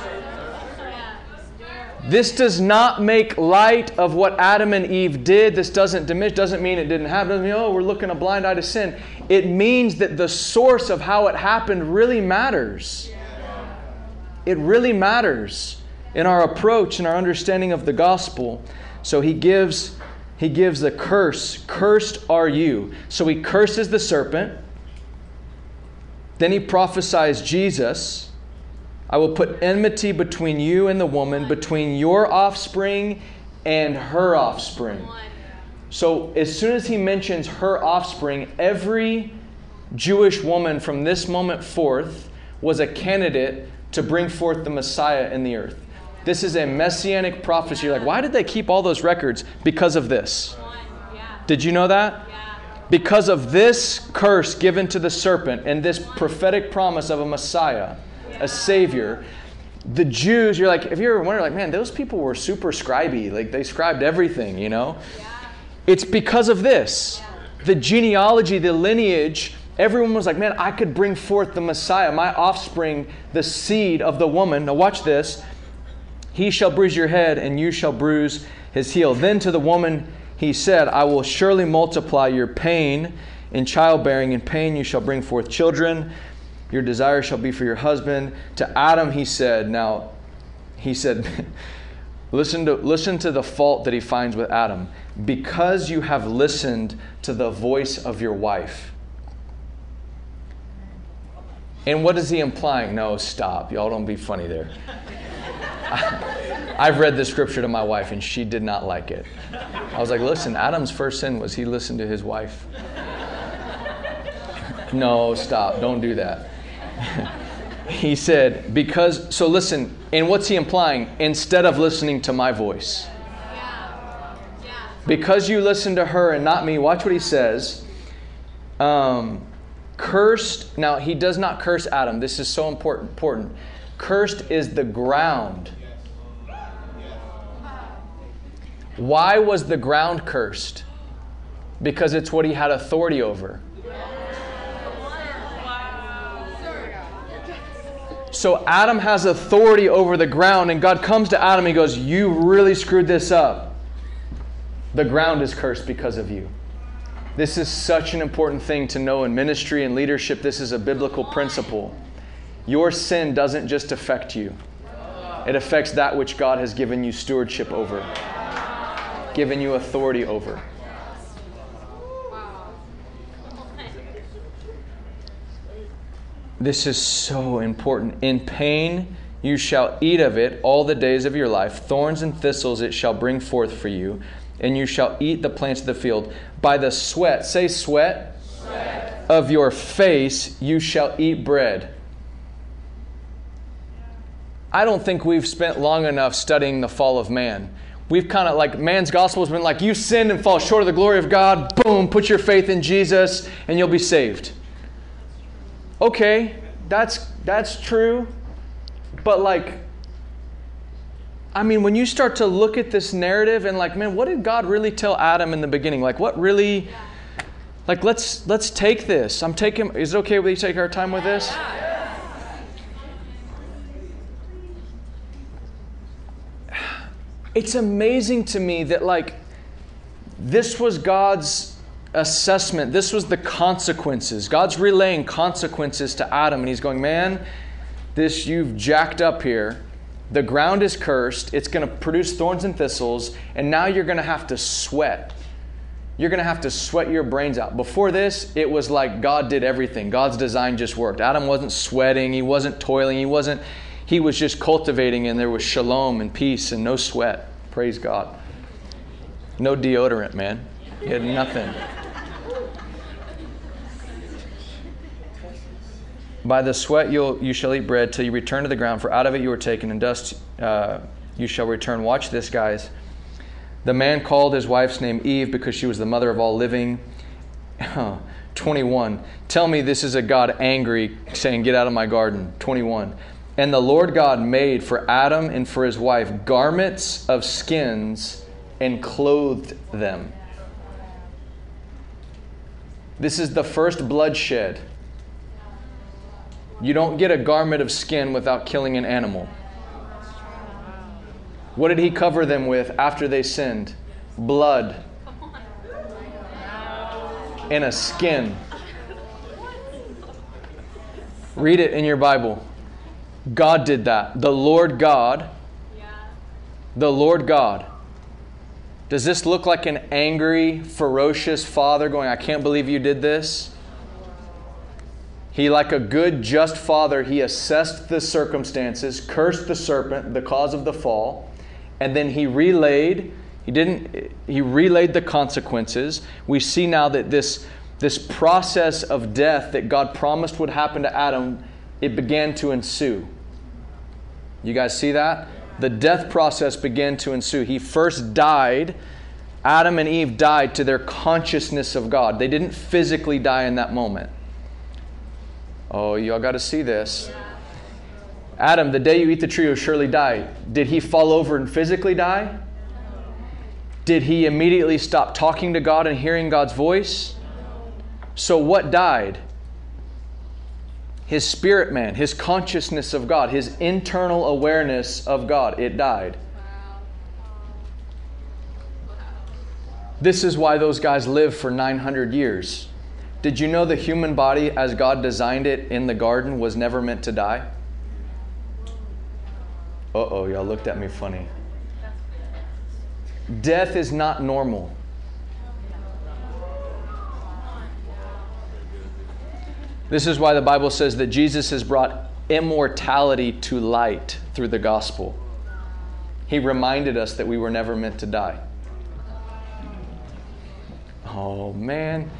B: This does not make light of what Adam and Eve did. This doesn't diminish, doesn't mean it didn't happen. Doesn't mean, oh, we're looking a blind eye to sin. It means that the source of how it happened really matters. It really matters in our approach and our understanding of the gospel. So he gives, he gives the curse. Cursed are you. So he curses the serpent. Then he prophesies Jesus. I will put enmity between you and the woman, between your offspring and her offspring. So as soon as he mentions her offspring, every Jewish woman from this moment forth was a candidate to bring forth the Messiah in the earth. This is a messianic prophecy. You're like, why did they keep all those records? Because of this. Did you know that? Because of this curse given to the serpent and this prophetic promise of a Messiah, a Savior, the Jews, you're like, if you ever wonder, like, man, those people were super scribey. Like, they scribed everything, you know? Yeah. It's because of this. Yeah. The genealogy, the lineage, everyone was like, man, I could bring forth the Messiah, my offspring, the seed of the woman. Now watch this. He shall bruise your head, and you shall bruise his heel. Then to the woman he said, I will surely multiply your pain in childbearing. In pain you shall bring forth children. Your desire shall be for your husband. To Adam he said, now, he said, listen to, listen to the fault that he finds with Adam. Because you have listened to the voice of your wife. And what is he implying? No, stop. Y'all don't be funny there. I, I've read the scripture to my wife and she did not like it. I was like, listen, Adam's first sin was he listened to his wife. No, stop. Don't do that. He said, because, so listen, and what's he implying? Instead of listening to my voice. Yeah. Yeah. Because you listen to her and not me, watch what he says. Um, cursed, now he does not curse Adam. This is so important. important. Cursed is the ground. Why was the ground cursed? Because it's what he had authority over. So Adam has authority over the ground, and God comes to Adam and he goes, you really screwed this up. The ground is cursed because of you. This is such an important thing to know in ministry and leadership. This is a biblical principle. Your sin doesn't just affect you. It affects that which God has given you stewardship over, given you authority over. This is so important. In pain you shall eat of it all the days of your life. Thorns and thistles it shall bring forth for you. And you shall eat the plants of the field. By the sweat, say sweat, sweat. Of your face you shall eat bread. I don't think we've spent long enough studying the fall of man. We've kind of like, man's gospel has been like, you sinned and fall short of the glory of God. Boom, put your faith in Jesus and you'll be saved. Okay, that's that's true, but like, I mean, when you start to look at this narrative and like, man, what did God really tell Adam in the beginning? Like, what really, like, let's let's take this. I'm taking, is it okay with you to take our time with this? It's amazing to me that, like, this was God's assessment. This was the consequences. God's relaying consequences to Adam, and he's going, man, this you've jacked up here. The ground is cursed. It's going to produce thorns and thistles, and now you're going to have to sweat. You're going to have to sweat your brains out. Before this, it was like God did everything. God's design just worked. Adam wasn't sweating. He wasn't toiling. He wasn't... He was just cultivating, and there was shalom and peace and no sweat. Praise God. No deodorant, man. He had nothing. By the sweat you'll, you shall eat bread till you return to the ground, for out of it you were taken, and dust uh, you shall return. Watch this, guys. The man called his wife's name Eve because she was the mother of all living. twenty-one. Tell me this is a God angry, saying, get out of my garden. twenty-one. And the Lord God made for Adam and for his wife garments of skins and clothed them. This is the first bloodshed. You don't get a garment of skin without killing an animal. What did he cover them with after they sinned? Blood. And a skin. Read it in your Bible. God did that. The Lord God. The Lord God. Does this look like an angry, ferocious father going, I can't believe you did this? He, like a good, just father, he assessed the circumstances, cursed the serpent, the cause of the fall, and then he relayed, he didn't, he relayed the consequences. We see now that this, this process of death that God promised would happen to Adam, it began to ensue. You guys see that? The death process began to ensue. He first died. Adam and Eve died to their consciousness of God. They didn't physically die in that moment. Oh, y'all got to see this. Adam, the day you eat the tree, you'll surely die. Did he fall over and physically die? Did he immediately stop talking to God and hearing God's voice? So what died? His spirit man, his consciousness of God, his internal awareness of God. It died. This is why those guys lived for nine hundred years. Did you know the human body, as God designed it in the garden, was never meant to die? Uh-oh, y'all looked at me funny. Death is not normal. This is why the Bible says that Jesus has brought immortality to light through the gospel. He reminded us that we were never meant to die. Oh, man.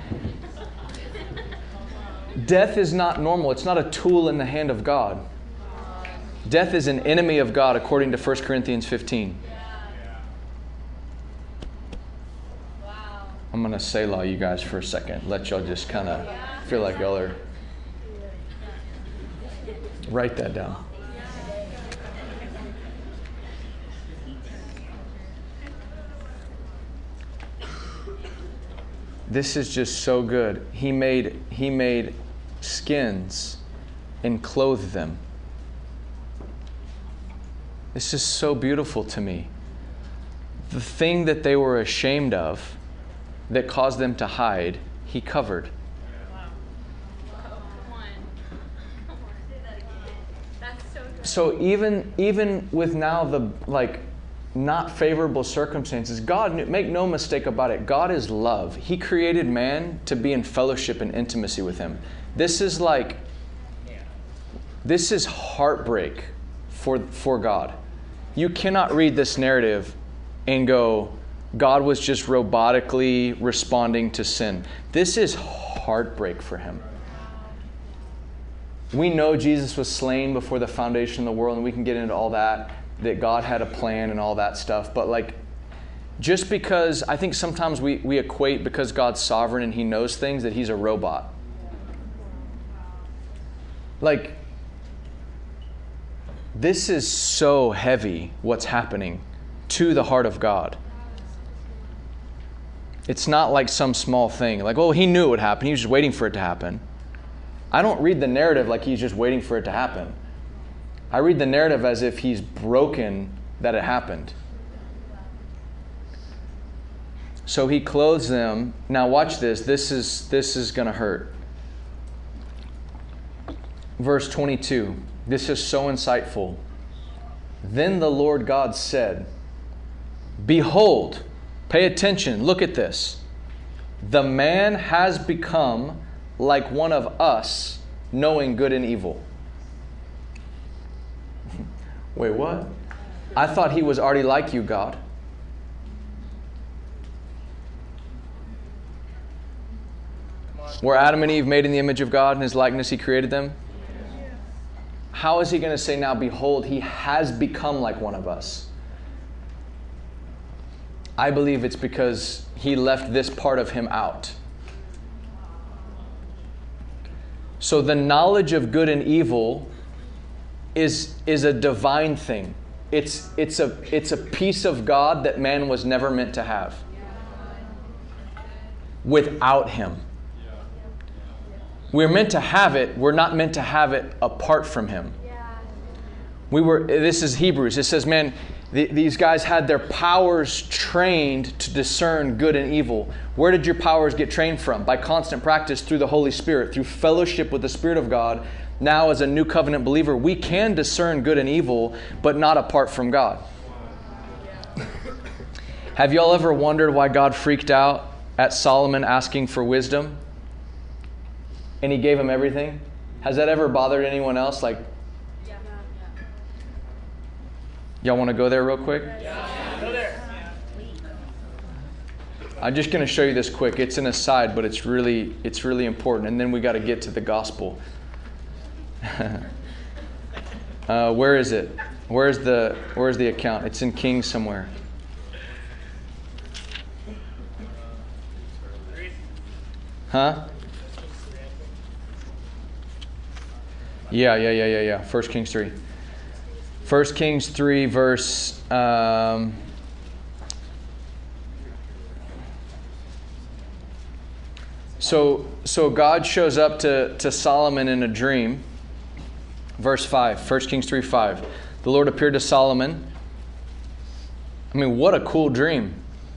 B: Death is not normal. It's not a tool in the hand of God. Death is an enemy of God, according to First Corinthians fifteen. I'm going to Selah you guys for a second. Let y'all just kind of feel like y'all are... Write that down. This is just so good. He made, he made skins and clothed them. It's just so beautiful to me. The thing that they were ashamed of, that caused them to hide, he covered. So even even with now the like not favorable circumstances, God, make no mistake about it, God is love. He created man to be in fellowship and intimacy with him. This is like this is heartbreak for for God. You cannot read this narrative and go, God was just robotically responding to sin. This is heartbreak for him. We know Jesus was slain before the foundation of the world, and we can get into all that, that God had a plan and all that stuff. But like, just because, I think sometimes we, we equate because God's sovereign and he knows things that he's a robot. Like, This is so heavy, what's happening to the heart of God. It's not like some small thing. Like, oh, he knew it would happen. He was just waiting for it to happen. I don't read the narrative like he's just waiting for it to happen. I read the narrative as if he's broken that it happened. So he clothes them. Now watch this. This is this is going to hurt. Verse twenty-two. This is so insightful. Then the Lord God said, behold, pay attention, look at this. The man has become like one of us, knowing good and evil. Wait, what? I thought he was already like you, God. Were Adam and Eve made in the image of God, in His likeness He created them? How is He going to say now, behold, he has become like one of us? I believe it's because He left this part of Him out. So the knowledge of good and evil is, is a divine thing. It's, it's, a, it's a piece of God that man was never meant to have without Him. We're meant to have it. We're not meant to have it apart from Him. We were. This is Hebrews. It says, man, the, these guys had their powers trained to discern good and evil. Where did your powers get trained from? By constant practice through the Holy Spirit, through fellowship with the Spirit of God. Now, as a new covenant believer, we can discern good and evil, but not apart from God. Have y'all ever wondered why God freaked out at Solomon asking for wisdom? And He gave him everything? Has that ever bothered anyone else? Like,
C: Yeah.
B: y'all want to go there real quick?
D: Yeah. Go there.
B: I'm just going to show you this quick. It's an aside, but it's really it's really important. And then we got to get to the gospel. uh, where is it? Where's the Where's the account? It's in Kings somewhere. Huh? Yeah, yeah, yeah, yeah, yeah. First Kings three. First Kings three, verse. Um, so, so God shows up to, to Solomon in a dream. Verse five. First Kings three, five. The Lord appeared to Solomon. I mean, what a cool dream.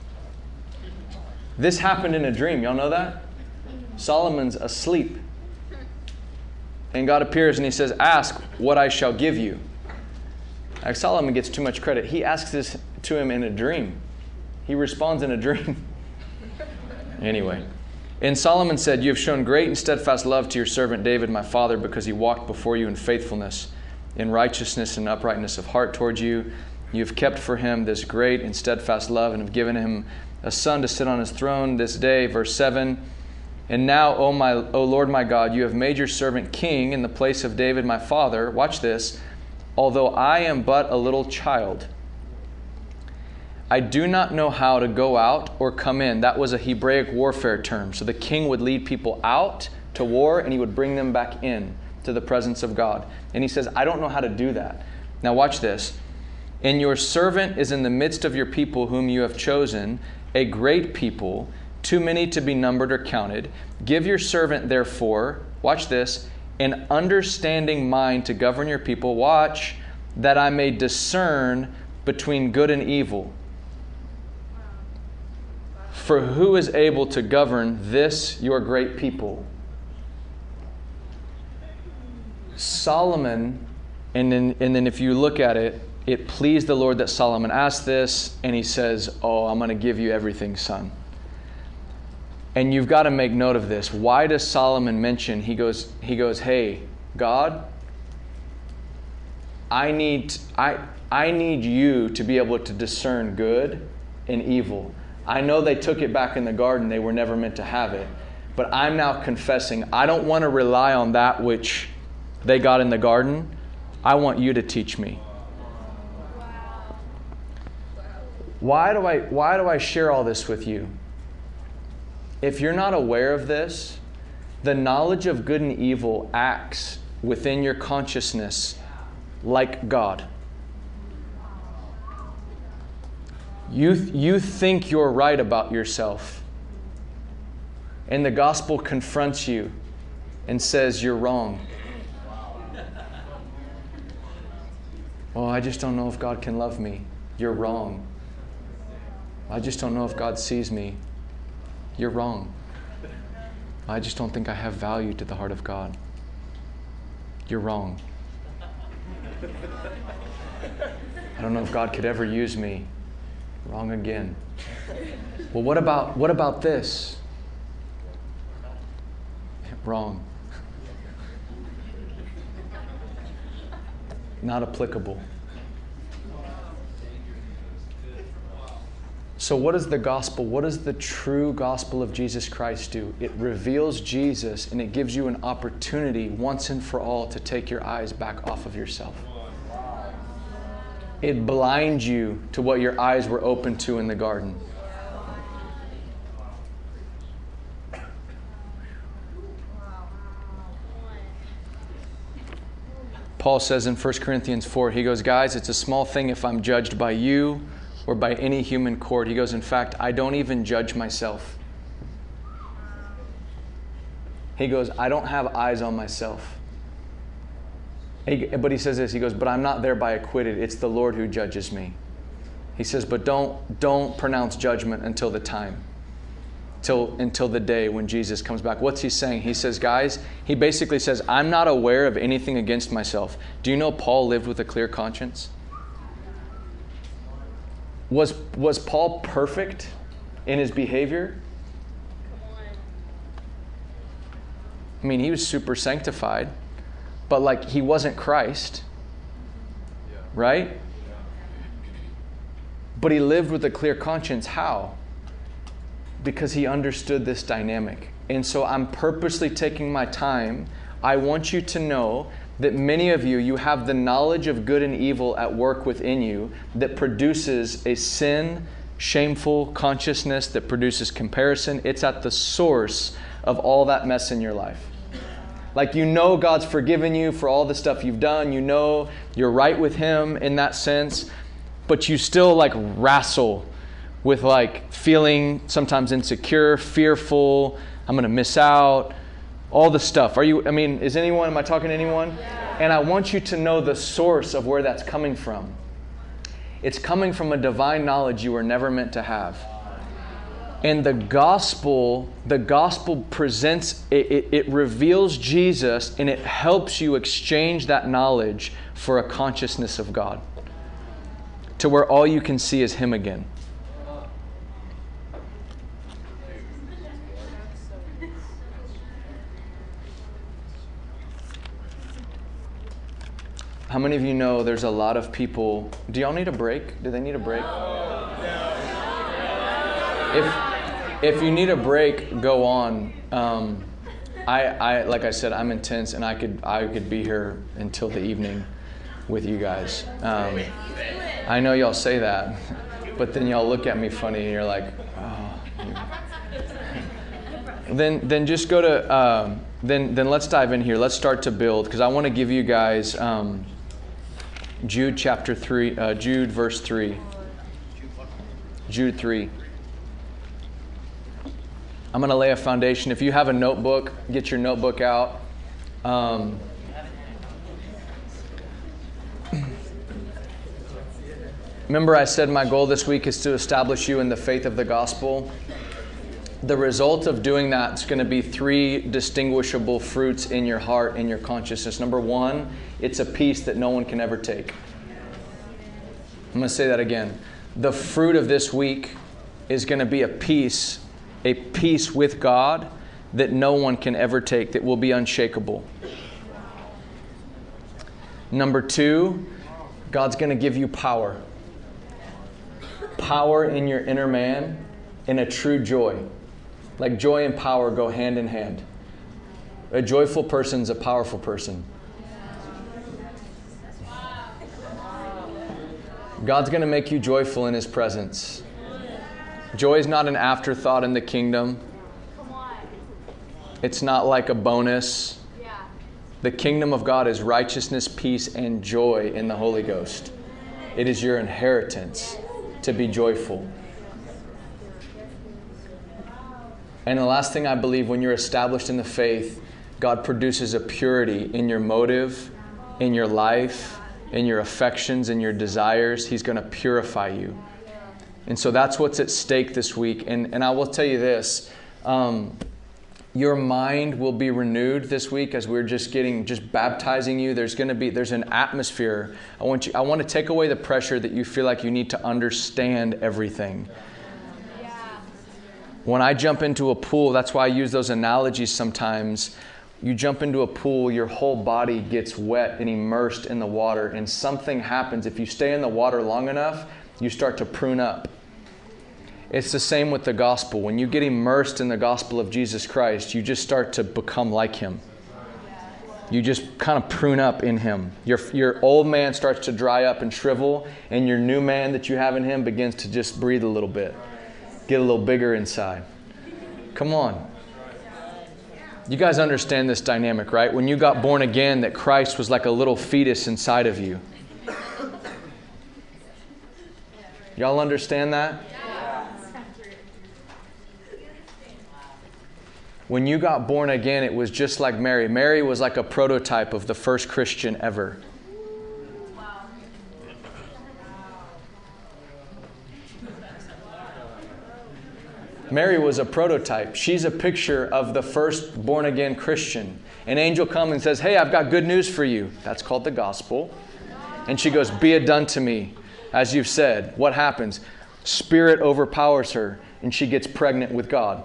B: This happened in a dream. Y'all know that? Solomon's asleep. And God appears and He says, ask what I shall give you. Like, Solomon gets too much credit. He asks this to him in a dream. He responds in a dream. Anyway. And Solomon said, you have shown great and steadfast love to your servant David, my father, because he walked before you in faithfulness, in righteousness and uprightness of heart towards you. You have kept for him this great and steadfast love and have given him a son to sit on his throne this day. Verse seven. And now, O my, O Lord my God, you have made your servant king in the place of David my father. Watch this. Although I am but a little child, I do not know how to go out or come in. That was a Hebraic warfare term. So the king would lead people out to war and he would bring them back in to the presence of God. And he says, I don't know how to do that. Now watch this. And your servant is in the midst of your people whom you have chosen, a great people, too many to be numbered or counted. Give your servant, therefore, watch this, an understanding mind to govern your people. Watch, that I may discern between good and evil. For who is able to govern this, your great people? Solomon, and then, and then if you look at it, it pleased the Lord that Solomon asked this, and he says, oh, I'm going to give you everything, son. And you've got to make note of this. Why does Solomon mention, he goes, he goes, hey, God, I need, I, I need you to be able to discern good and evil. I know they took it back in the garden. They were never meant to have it. But I'm now confessing, I don't want to rely on that which they got in the garden. I want you to teach me. Why do I, why do I share all this with you? If you're not aware of this, the knowledge of good and evil acts within your consciousness like God. You, you think you're right about yourself. And the gospel confronts you and says you're wrong. Oh, I just don't know if God can love me. You're wrong. I just don't know if God sees me. You're wrong. I just don't think I have value to the heart of God. You're wrong. I don't know if God could ever use me. Wrong again. Well, what about what about this? Wrong. Not applicable. So what is the gospel? What does the true gospel of Jesus Christ do? It reveals Jesus, and it gives you an opportunity once and for all to take your eyes back off of yourself. It blinds you to what your eyes were open to in the garden. Paul says in First Corinthians four, he goes, guys, it's a small thing if I'm judged by you or by any human court. He goes, in fact, I don't even judge myself. He goes, I don't have eyes on myself. He, but he says this, he goes, but I'm not thereby acquitted. It's the Lord who judges me. He says, but don't, don't pronounce judgment until the time. Till, until the day when Jesus comes back. What's he saying? He says, guys, he basically says, I'm not aware of anything against myself. Do you know Paul lived with a clear conscience? Was, was Paul perfect in his behavior? I mean, he was super sanctified, but like he wasn't Christ, right? But he lived with a clear conscience. How? Because he understood this dynamic. And so I'm purposely taking my time. I want you to know that many of you, you have the knowledge of good and evil at work within you that produces a sin, shameful consciousness that produces comparison. It's at the source of all that mess in your life. Like, you know God's forgiven you for all the stuff you've done. You know you're right with Him in that sense. But you still like wrestle with like feeling sometimes insecure, fearful, I'm going to miss out, all the stuff. Are you, I mean, is anyone, am I talking to anyone? Yeah. And I want you to know the source of where that's coming from. It's coming from a divine knowledge you were never meant to have. And the gospel, the gospel presents, it, it, it reveals Jesus, and it helps you exchange that knowledge for a consciousness of God, to where all you can see is Him again. How many of you know there's a lot of people... Do y'all need a break? Do they need a break? If if you need a break, go on. Um, I, I like I said, I'm intense, and I could I could be here until the evening with you guys. Um, I know y'all say that, but then y'all look at me funny, and you're like, oh. Then then just go to um, then then let's dive in here. Let's start to build, because I want to give you guys. Um, Jude chapter three, uh, Jude verse three. Jude three. I'm going to lay a foundation. If you have a notebook, get your notebook out. Um, remember, I said my goal this week is to establish you in the faith of the gospel. The result of doing that is going to be three distinguishable fruits in your heart and your consciousness. Number one, it's a peace that no one can ever take. I'm going to say that again. The fruit of this week is going to be a peace, a peace with God that no one can ever take, that will be unshakable. Number two, God's going to give you power. Power in your inner man and a true joy. Like joy and power go hand in hand. A joyful person is a powerful person. God's going to make you joyful in His presence. Joy is not an afterthought in the kingdom. It's not like a bonus. The kingdom of God is righteousness, peace, and joy in the Holy Ghost. It is your inheritance to be joyful. And the last thing I believe, when you're established in the faith, God produces a purity in your motive, in your life, in your affections, in your desires. He's going to purify you. And so that's what's at stake this week. And, and I will tell you this. Um, Your mind will be renewed this week as we're just getting, just baptizing you. There's going to be, there's an atmosphere. I want you, I want to take away the pressure that you feel like you need to understand everything. Yeah. When I jump into a pool, that's why I use those analogies sometimes. You jump into a pool, your whole body gets wet and immersed in the water, and something happens. If you stay in the water long enough, you start to prune up. It's the same with the gospel. When you get immersed in the gospel of Jesus Christ, you just start to become like Him. You just kind of prune up in Him. Your, your old man starts to dry up and shrivel, and your new man that you have in Him begins to just breathe a little bit. Get a little bigger inside. Come on. You guys understand this dynamic, right? When you got born again, that Christ was like a little fetus inside of you. Y'all understand that? When you got born again, it was just like Mary. Mary was like a prototype of the first Christian ever. Mary was a prototype. She's a picture of the first born-again Christian. An angel comes and says, hey, I've got good news for you. That's called the gospel. And she goes, be it done to me, as you've said. What happens? Spirit overpowers her, and she gets pregnant with God.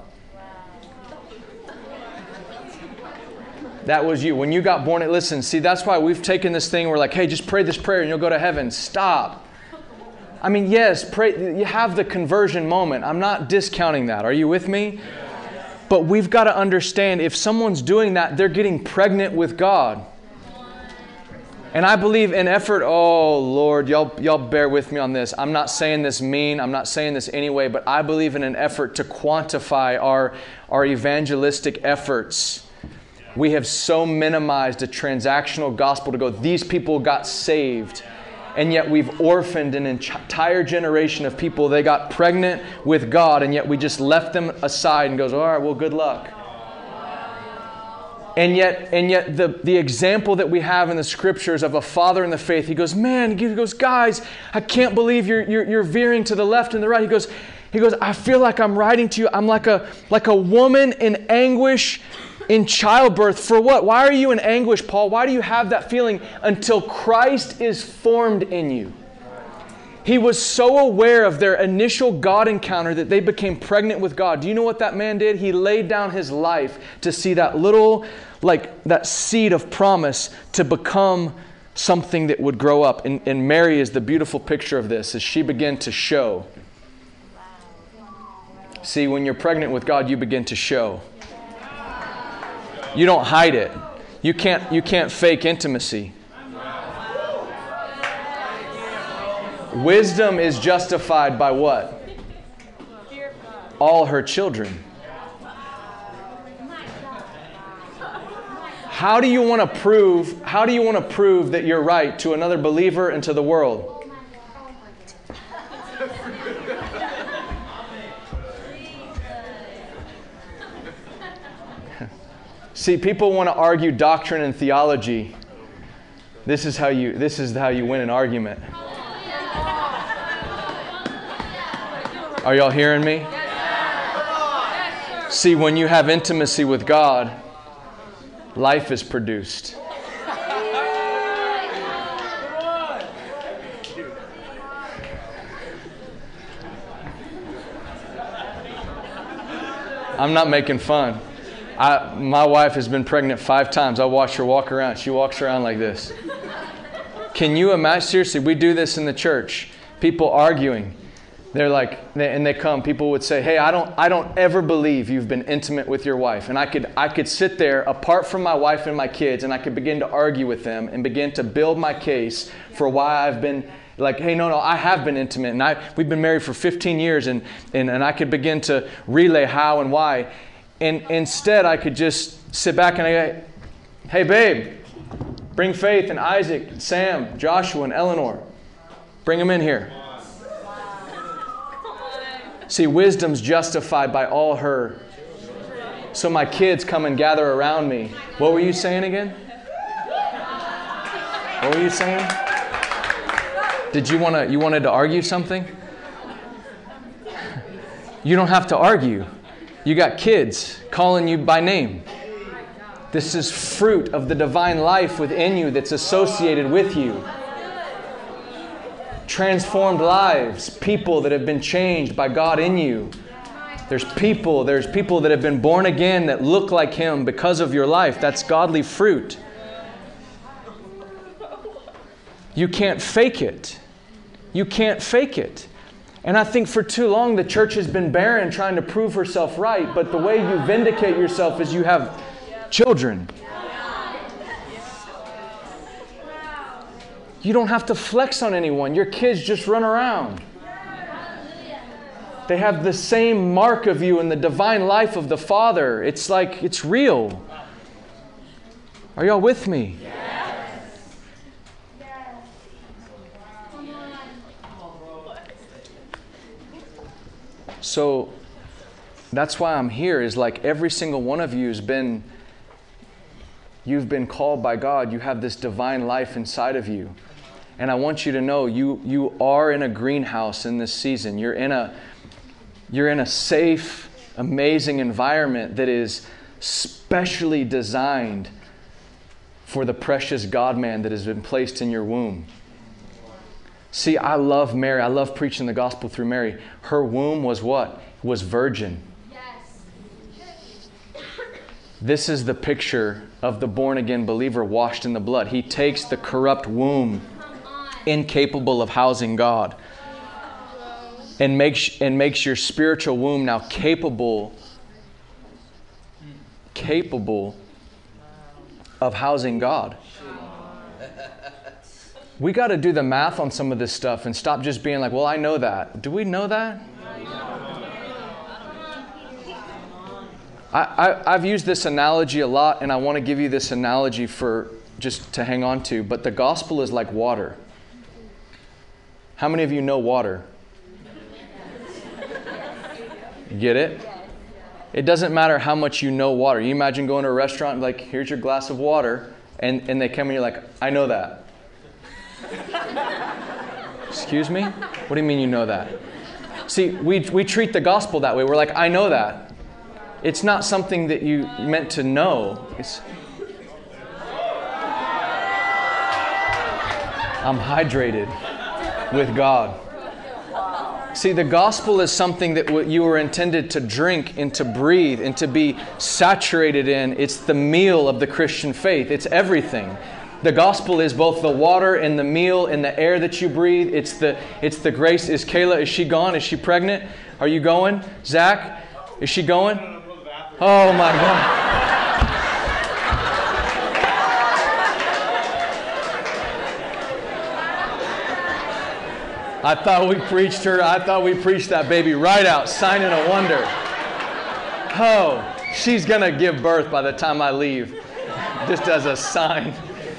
B: That was you. When you got born, it listen, see, that's why we've taken this thing. We're like, hey, just pray this prayer and you'll go to heaven. Stop. I mean, yes, pray. You have the conversion moment. I'm not discounting that. Are you with me? But we've got to understand, if someone's doing that, they're getting pregnant with God. And I believe in effort, oh, Lord, y'all, y'all bear with me on this. I'm not saying this mean. I'm not saying this anyway, but I believe in an effort to quantify our, our evangelistic efforts. We have so minimized a transactional gospel to go, these people got saved. And yet we've orphaned an entire generation of people. They got pregnant with God, and yet we just left them aside and goes, all right, well, good luck. And yet, and yet the, the example that we have in the scriptures of a father in the faith, he goes, man, he goes, guys, I can't believe you're, you're, you're veering to the left and the right. He goes, he goes, I feel like I'm writing to you. I'm like a, like a woman in anguish in childbirth. For what? Why are you in anguish, Paul? Why do you have that feeling? Until Christ is formed in you. He was so aware of their initial God encounter that they became pregnant with God. Do you know what that man did? He laid down his life to see that little, like that seed of promise to become something that would grow up. And, and Mary is the beautiful picture of this as she began to show. See, when you're pregnant with God, you begin to show. You don't hide it. You can't, you can't fake intimacy. Wisdom is justified by what? All her children. How do you want to prove, how do you want to prove that you're right to another believer and to the world? See, people want to argue doctrine and theology. This is how you, this is how you win an argument. Are y'all hearing me? See, when you have intimacy with God, life is produced. I'm not making fun. I, my wife has been pregnant five times. I watch her walk around. She walks around like this. Can you imagine? Seriously, we do this in the church. People arguing. They're like, they, and they come. People would say, "Hey, I don't, I don't ever believe you've been intimate with your wife." And I could, I could sit there apart from my wife and my kids, and I could begin to argue with them and begin to build my case for why I've been. Like, hey, no, no, I have been intimate, and I, we've been married for fifteen years, and, and, and I could begin to relay how and why. And instead, I could just sit back and I go, hey, babe, Bring Faith and Isaac, and Sam, Joshua, and Eleanor. Bring them in here. See, wisdom's justified by all her. So my kids come and gather around me. What were you saying again? What were you saying? Did you want to, you wanted to argue something? You don't have to argue. You got kids calling you by name. This is fruit of the divine life within you that's associated with you. Transformed lives, people that have been changed by God in you. There's people, there's people that have been born again that look like Him because of your life. That's godly fruit. You can't fake it. You can't fake it. And I think for too long the church has been barren trying to prove herself right, but the way you vindicate yourself is you have children. You don't have to flex on anyone. Your kids just run around. They have the same mark of you in the divine life of the Father. It's like, it's real. Are y'all with me? So that's why I'm here, is like every single one of you has been, you've been called by God. You have this divine life inside of you. And I want you to know you you are in a greenhouse in this season. You're in a you're in a safe, amazing environment that is specially designed for the precious God-man that has been placed in your womb. See, I love Mary. I love preaching the gospel through Mary. Her womb was what? Was virgin. This is the picture of the born-again believer washed in the blood. He takes the corrupt womb, incapable of housing God, and makes and makes your spiritual womb now capable capable of housing God. We got to do the math on some of this stuff and stop just being like, well, I know that. Do we know that? I, I, I've used this analogy a lot, and I want to give you this analogy for just to hang on to. But the gospel is like water. How many of you know water? You get it? It doesn't matter how much you know water. You imagine going to a restaurant and like, here's your glass of water, and, and they come and you're like, I know that. Excuse me? What do you mean you know that? See, we we treat the gospel that way. We're like, I know that. It's not something that you meant to know. It's I'm hydrated with God. See, the gospel is something that you were intended to drink and to breathe and to be saturated in. It's the meal of the Christian faith. It's everything. The gospel is both the water and the meal and the air that you breathe. It's the it's the grace. Is Kayla, is she gone? Is she pregnant? Are you going? Zach, is she going? Oh my God. I thought we preached her. I thought we preached that baby right out. Sign and a wonder. Oh, she's going to give birth by the time I leave. Just as a sign.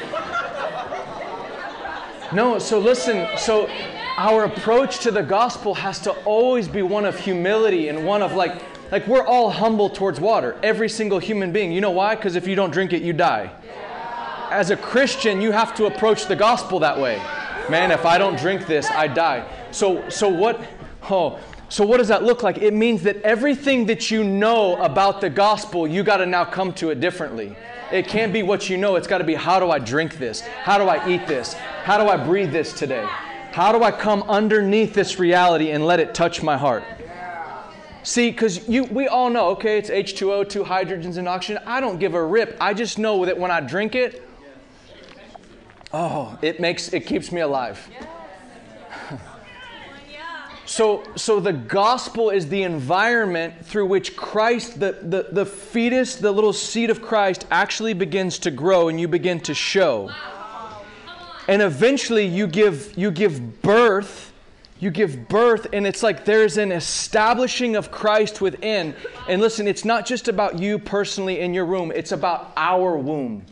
B: No, so listen. So our approach to the gospel has to always be one of humility and one of like, like we're all humble towards water. Every single human being. You know why? Because if you don't drink it, you die. As a Christian, you have to approach the gospel that way. Man, if I don't drink this, I die. So, so what? Oh, so what does that look like? It means that everything that you know about the gospel, you got to now come to it differently. It can't be what you know. It's got to be, how do I drink this? How do I eat this? How do I breathe this today? How do I come underneath this reality and let it touch my heart? See, because you, we all know, okay, it's H two O, two hydrogens and oxygen. I don't give a rip. I just know that when I drink it, oh, it makes it keeps me alive. So, so the gospel is the environment through which Christ, the, the, the fetus, the little seed of Christ actually begins to grow and you begin to show. And eventually you give you give birth, you give birth, and it's like there's an establishing of Christ within. And listen, it's not just about you personally in your room, it's about our womb.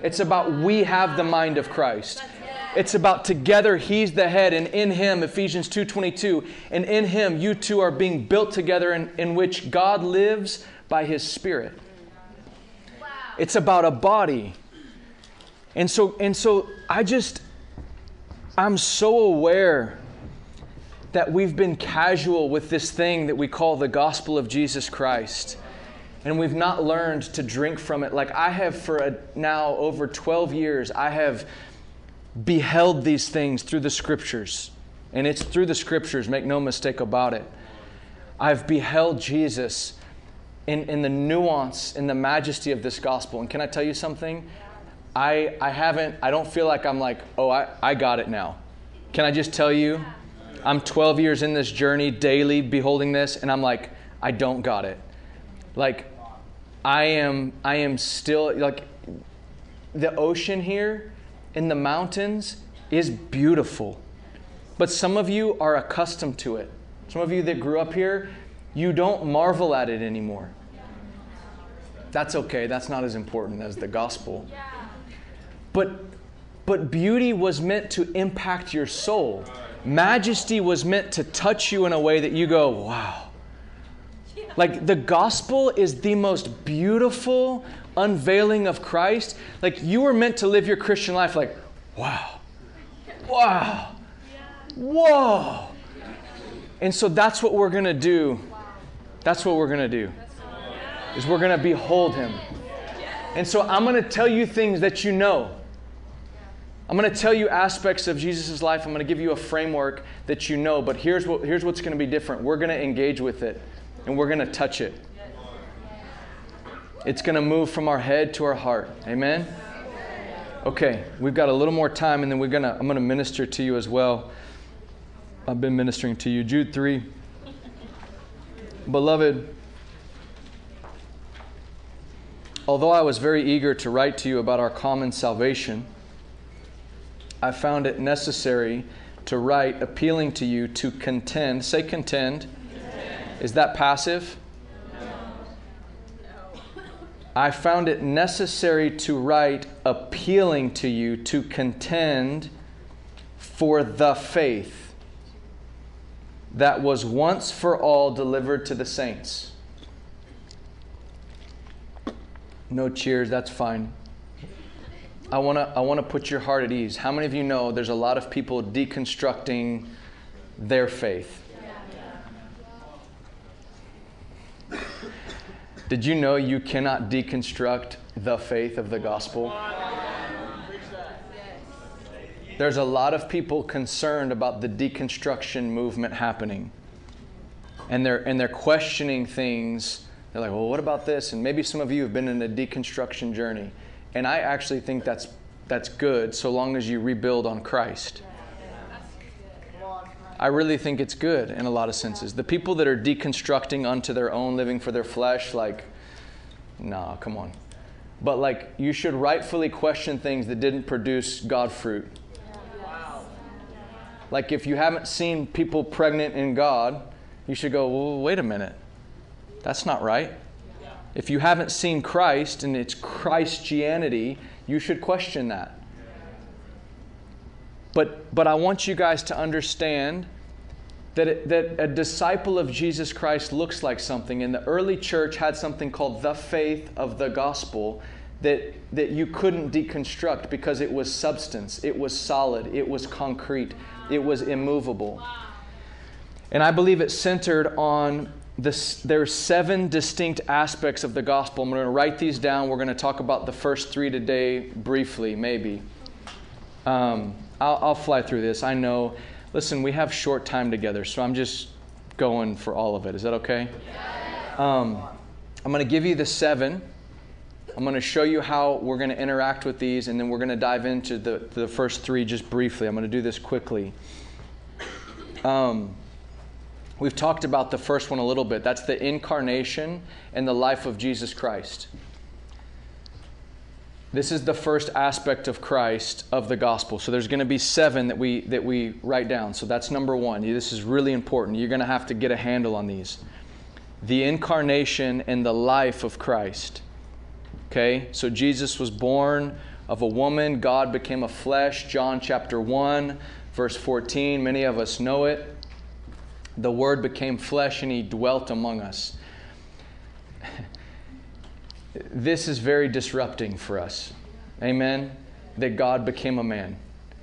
B: It's about we have the mind of Christ. It's about together He's the head, and in Him, Ephesians two twenty-two, and in Him you two are being built together in, in which God lives by His Spirit. Wow. It's about a body. And so, and so I just, I'm so aware that we've been casual with this thing that we call the gospel of Jesus Christ. And we've not learned to drink from it. Like I have for a, now over twelve years, I have beheld these things through the Scriptures. And it's through the Scriptures, make no mistake about it. I've beheld Jesus in, in the nuance, in the majesty of this gospel. And can I tell you something? I I haven't, I don't feel like I'm like, oh, I, I got it now. Can I just tell you? I'm twelve years in this journey, daily beholding this, and I'm like, I don't got it. Like, I am, I am still, like, the ocean here in the mountains is beautiful. But some of you are accustomed to it. Some of you that grew up here, you don't marvel at it anymore. That's okay. That's not as important as the gospel. But, but beauty was meant to impact your soul. Majesty was meant to touch you in a way that you go, wow. Like the gospel is the most beautiful unveiling of Christ. Like you were meant to live your Christian life like, wow, wow, whoa. And so that's what we're going to do. That's what we're going to do. Is we're going to behold Him. And so I'm going to tell you things that you know. I'm going to tell you aspects of Jesus' life. I'm going to give you a framework that you know. But here's what here's what's going to be different. We're going to engage with it. And we're going to touch it. It's going to move from our head to our heart. Amen? Okay, we've got a little more time, and then we're going to I'm going to minister to you as well. I've been ministering to you. Jude three. Beloved, although I was very eager to write to you about our common salvation, I found it necessary to write appealing to you to contend. Say contend. Contend. Is that passive? No. No. I found it necessary to write appealing to you to contend for the faith that was once for all delivered to the saints. No cheers, that's fine. I want to I want to put your heart at ease. How many of you know there's a lot of people deconstructing their faith? Did you know you cannot deconstruct the faith of the gospel? There's a lot of people concerned about the deconstruction movement happening. And they're and they're questioning things. They're like, well, what about this? And maybe some of you have been in a deconstruction journey. And I actually think that's that's good so long as you rebuild on Christ. I really think it's good in a lot of senses. The people that are deconstructing unto their own, living for their flesh, like, nah, come on. But like, you should rightfully question things that didn't produce God fruit. Like if you haven't seen people pregnant in God, you should go, well, wait a minute. That's not right. If you haven't seen Christ and it's Christianity, you should question that. But but I want you guys to understand that it, that a disciple of Jesus Christ looks like something. And the early church had something called the faith of the gospel that that you couldn't deconstruct because it was substance, it was solid, it was concrete, it was immovable. And I believe it centered on This, there are seven distinct aspects of the gospel. I'm going to write these down. We're going to talk about the first three today briefly, maybe. Um, I'll, I'll fly through this. I know. Listen, we have short time together, so I'm just going for all of it. Is that okay? Um, I'm going to give you the seven. I'm going to show you how we're going to interact with these, and then we're going to dive into the, the first three just briefly. I'm going to do this quickly. Um... We've talked about the first one a little bit. That's the incarnation and the life of Jesus Christ. This is the first aspect of Christ of the gospel. So there's going to be seven that we that we write down. So that's number one. This is really important. You're going to have to get a handle on these. The incarnation and the life of Christ. Okay? So Jesus was born of a woman, God became a flesh. John chapter one, verse fourteen. Many of us know it. The Word became flesh and He dwelt among us. This is very disrupting for us. Amen? That God became a man.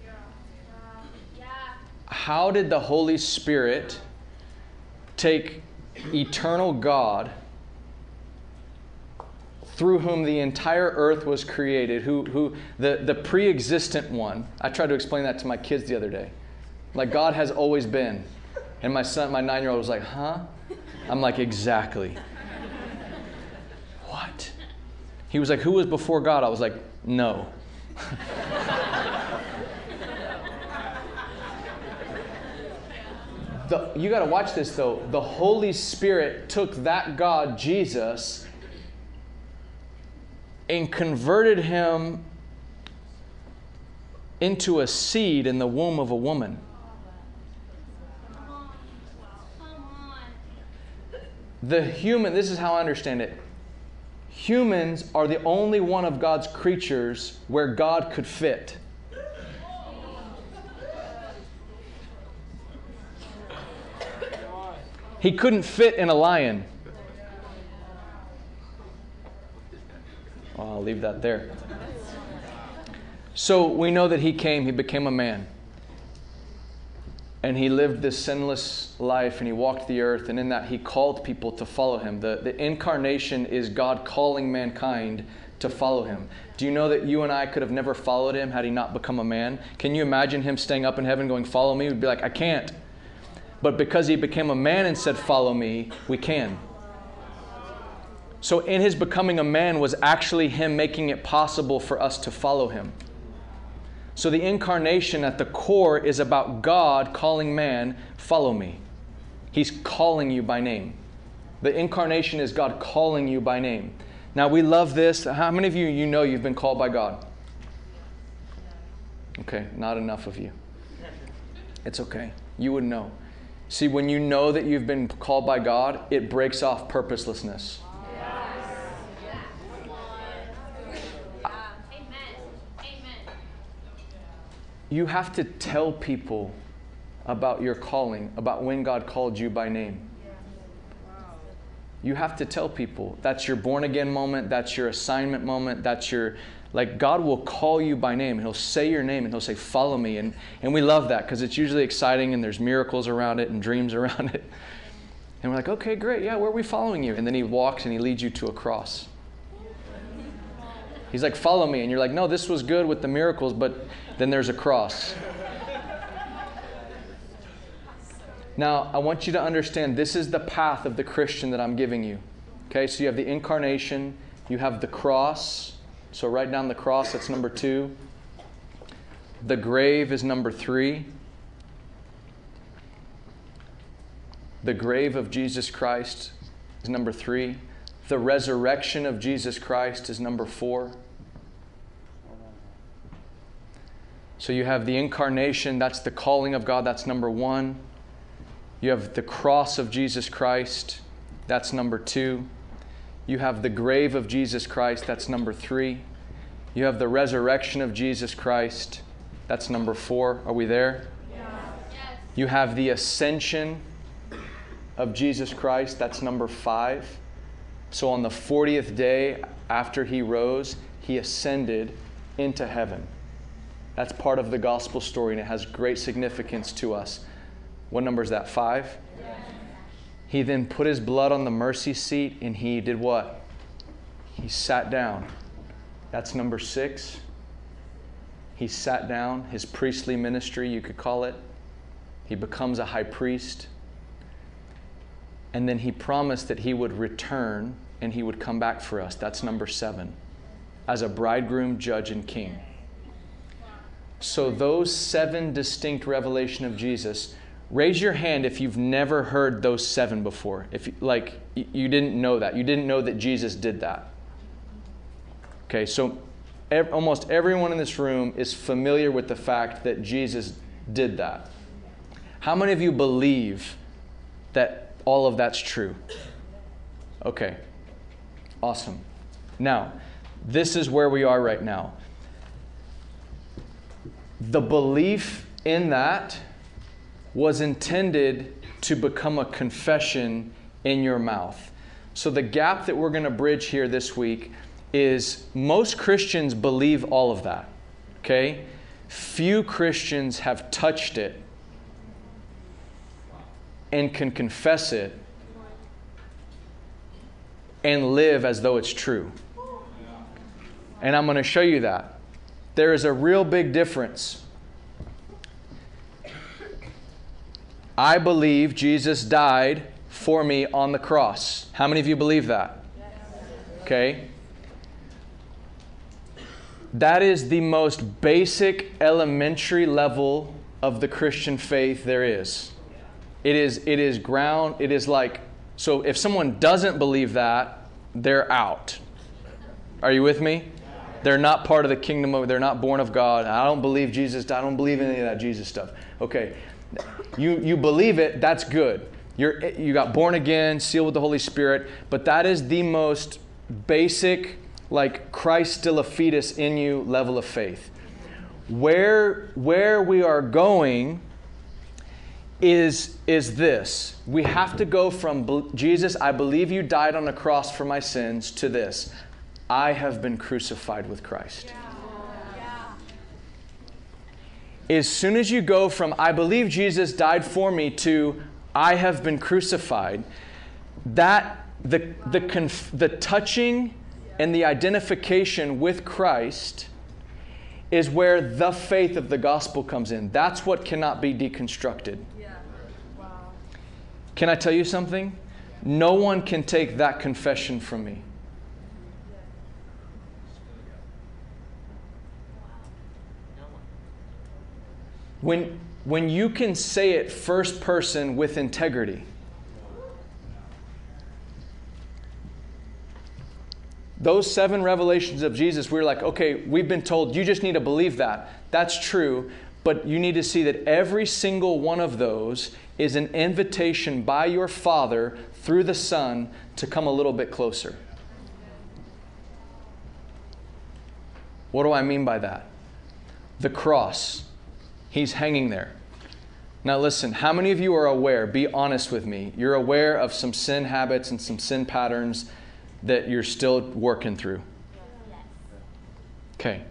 B: How did the Holy Spirit take eternal God, through whom the entire earth was created, who, who the, the pre-existent one? I tried to explain that to my kids the other day. Like, God has always been. And my son, my nine-year-old was like, huh? I'm like, exactly. What? He was like, who was before God? I was like, no. the, you got to watch this, though. The Holy Spirit took that God, Jesus, and converted Him into a seed in the womb of a woman. The human, this is how I understand it. Humans are the only one of God's creatures where God could fit. He couldn't fit in a lion. Well, I'll leave that there. So we know that He came, He became a man. And He lived this sinless life, and He walked the earth, and in that He called people to follow Him. The, the incarnation is God calling mankind to follow Him. Do you know that you and I could have never followed Him had He not become a man? Can you imagine Him staying up in heaven going, follow me? We'd be like, I can't. But because He became a man and said, follow me, we can. So in His becoming a man was actually Him making it possible for us to follow Him. So the incarnation at the core is about God calling man, follow me. He's calling you by name. The incarnation is God calling you by name. Now we love this. How many of you, you know you've been called by God? Okay, not enough of you. It's okay. You would know. See, when you know that you've been called by God, it breaks off purposelessness. You have to tell people about your calling, about when God called you by name. You have to tell people. That's your born again moment. That's your assignment moment. That's your, like, God will call you by name. He'll say your name and He'll say, follow me. And, and we love that because it's usually exciting and there's miracles around it and dreams around it. And we're like, okay, great. Yeah, where are we following you? And then He walks and He leads you to a cross. He's like, follow me. And you're like, no, this was good with the miracles, but then there's a cross. Now, I want you to understand this is the path of the Christian that I'm giving you. Okay, so you have the incarnation, you have the cross. So write down the cross, that's number two. The grave is number three. The grave of Jesus Christ is number three. The resurrection of Jesus Christ is number four. So you have the incarnation, that's the calling of God, that's number one. You have the cross of Jesus Christ, that's number two. You have the grave of Jesus Christ, that's number three. You have the resurrection of Jesus Christ, that's number four. Are we there? Yeah. Yes. You have the ascension of Jesus Christ, that's number five. So on the fortieth day after He rose, He ascended into heaven. That's part of the gospel story, and it has great significance to us. What number is that? Five? Yes. He then put His blood on the mercy seat, and He did what? He sat down. That's number six. He sat down, His priestly ministry, you could call it. He becomes a high priest. And then He promised that He would return and He would come back for us. That's number seven. As a bridegroom, judge, and king. So those seven distinct revelations of Jesus, raise your hand if you've never heard those seven before. If like you didn't know that. You didn't know that Jesus did that. Okay, so ev- almost everyone in this room is familiar with the fact that Jesus did that. How many of you believe that all of that's true? Okay. Awesome. Now, this is where we are right now. the belief in that was intended to become a confession in your mouth. So the gap that we're going to bridge here this week is most Christians believe all of that. Okay? Few Christians have touched it and can confess it and live as though it's true. And I'm going to show you that. There is a real big difference. I believe Jesus died for me on the cross. How many of you believe that? Okay. That is the most basic, elementary level of the Christian faith there is. It is, it is ground, it is like, so if someone doesn't believe that, they're out. Are you with me? They're not part of the kingdom of, they're not born of God. I don't believe Jesus, I don't believe any of that Jesus stuff. Okay. You you believe it, that's good. You're you got born again, sealed with the Holy Spirit, but that is the most basic, like Christ still a fetus in you level of faith. Where where we are going is is this. We have to go from Jesus, I believe you died on the cross for my sins, to this. I have been crucified with Christ. Yeah. Yeah. As soon as you go from I believe Jesus died for me to I have been crucified, that the the conf, the touching and the identification with Christ is where the faith of the gospel comes in. That's what cannot be deconstructed. Yeah. Wow. Can I tell you something? No one can take that confession from me. When, when you can say it first person with integrity, those seven revelations of Jesus, we're like, okay, we've been told you just need to believe that. That's true, but you need to see that every single one of those is an invitation by your Father through the Son to come a little bit closer. What do I mean by that? The cross. He's hanging there. Now listen, how many of you are aware, be honest with me, you're aware of some sin habits and some sin patterns that you're still working through? Okay.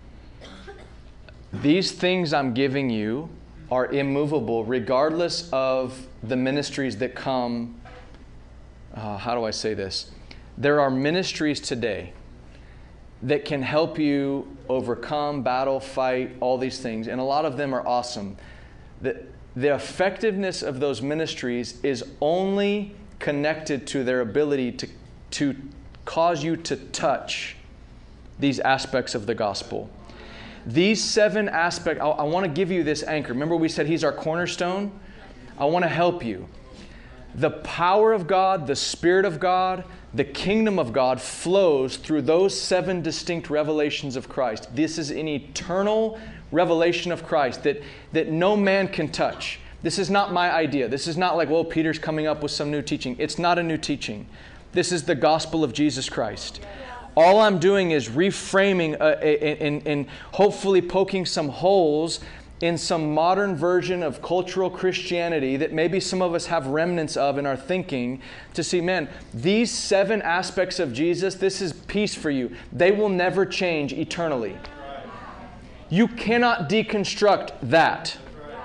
B: These things I'm giving you are immovable regardless of the ministries that come. Uh, how do I say this? There are ministries today that can help you overcome, battle, fight, all these things. And a lot of them are awesome. The, the effectiveness of those ministries is only connected to their ability to, to cause you to touch these aspects of the gospel. These seven aspects, I, I want to give you this anchor. Remember we said He's our cornerstone? I want to help you. The power of God, the Spirit of God, the kingdom of God flows through those seven distinct revelations of Christ. This is an eternal revelation of Christ that, that no man can touch. This is not my idea. This is not like, well, Peter's coming up with some new teaching. It's not a new teaching. This is the gospel of Jesus Christ. All I'm doing is reframing uh, and, and hopefully poking some holes in some modern version of cultural Christianity that maybe some of us have remnants of in our thinking, to see, man, these seven aspects of Jesus, this is peace for you. They will never change eternally. You cannot deconstruct that.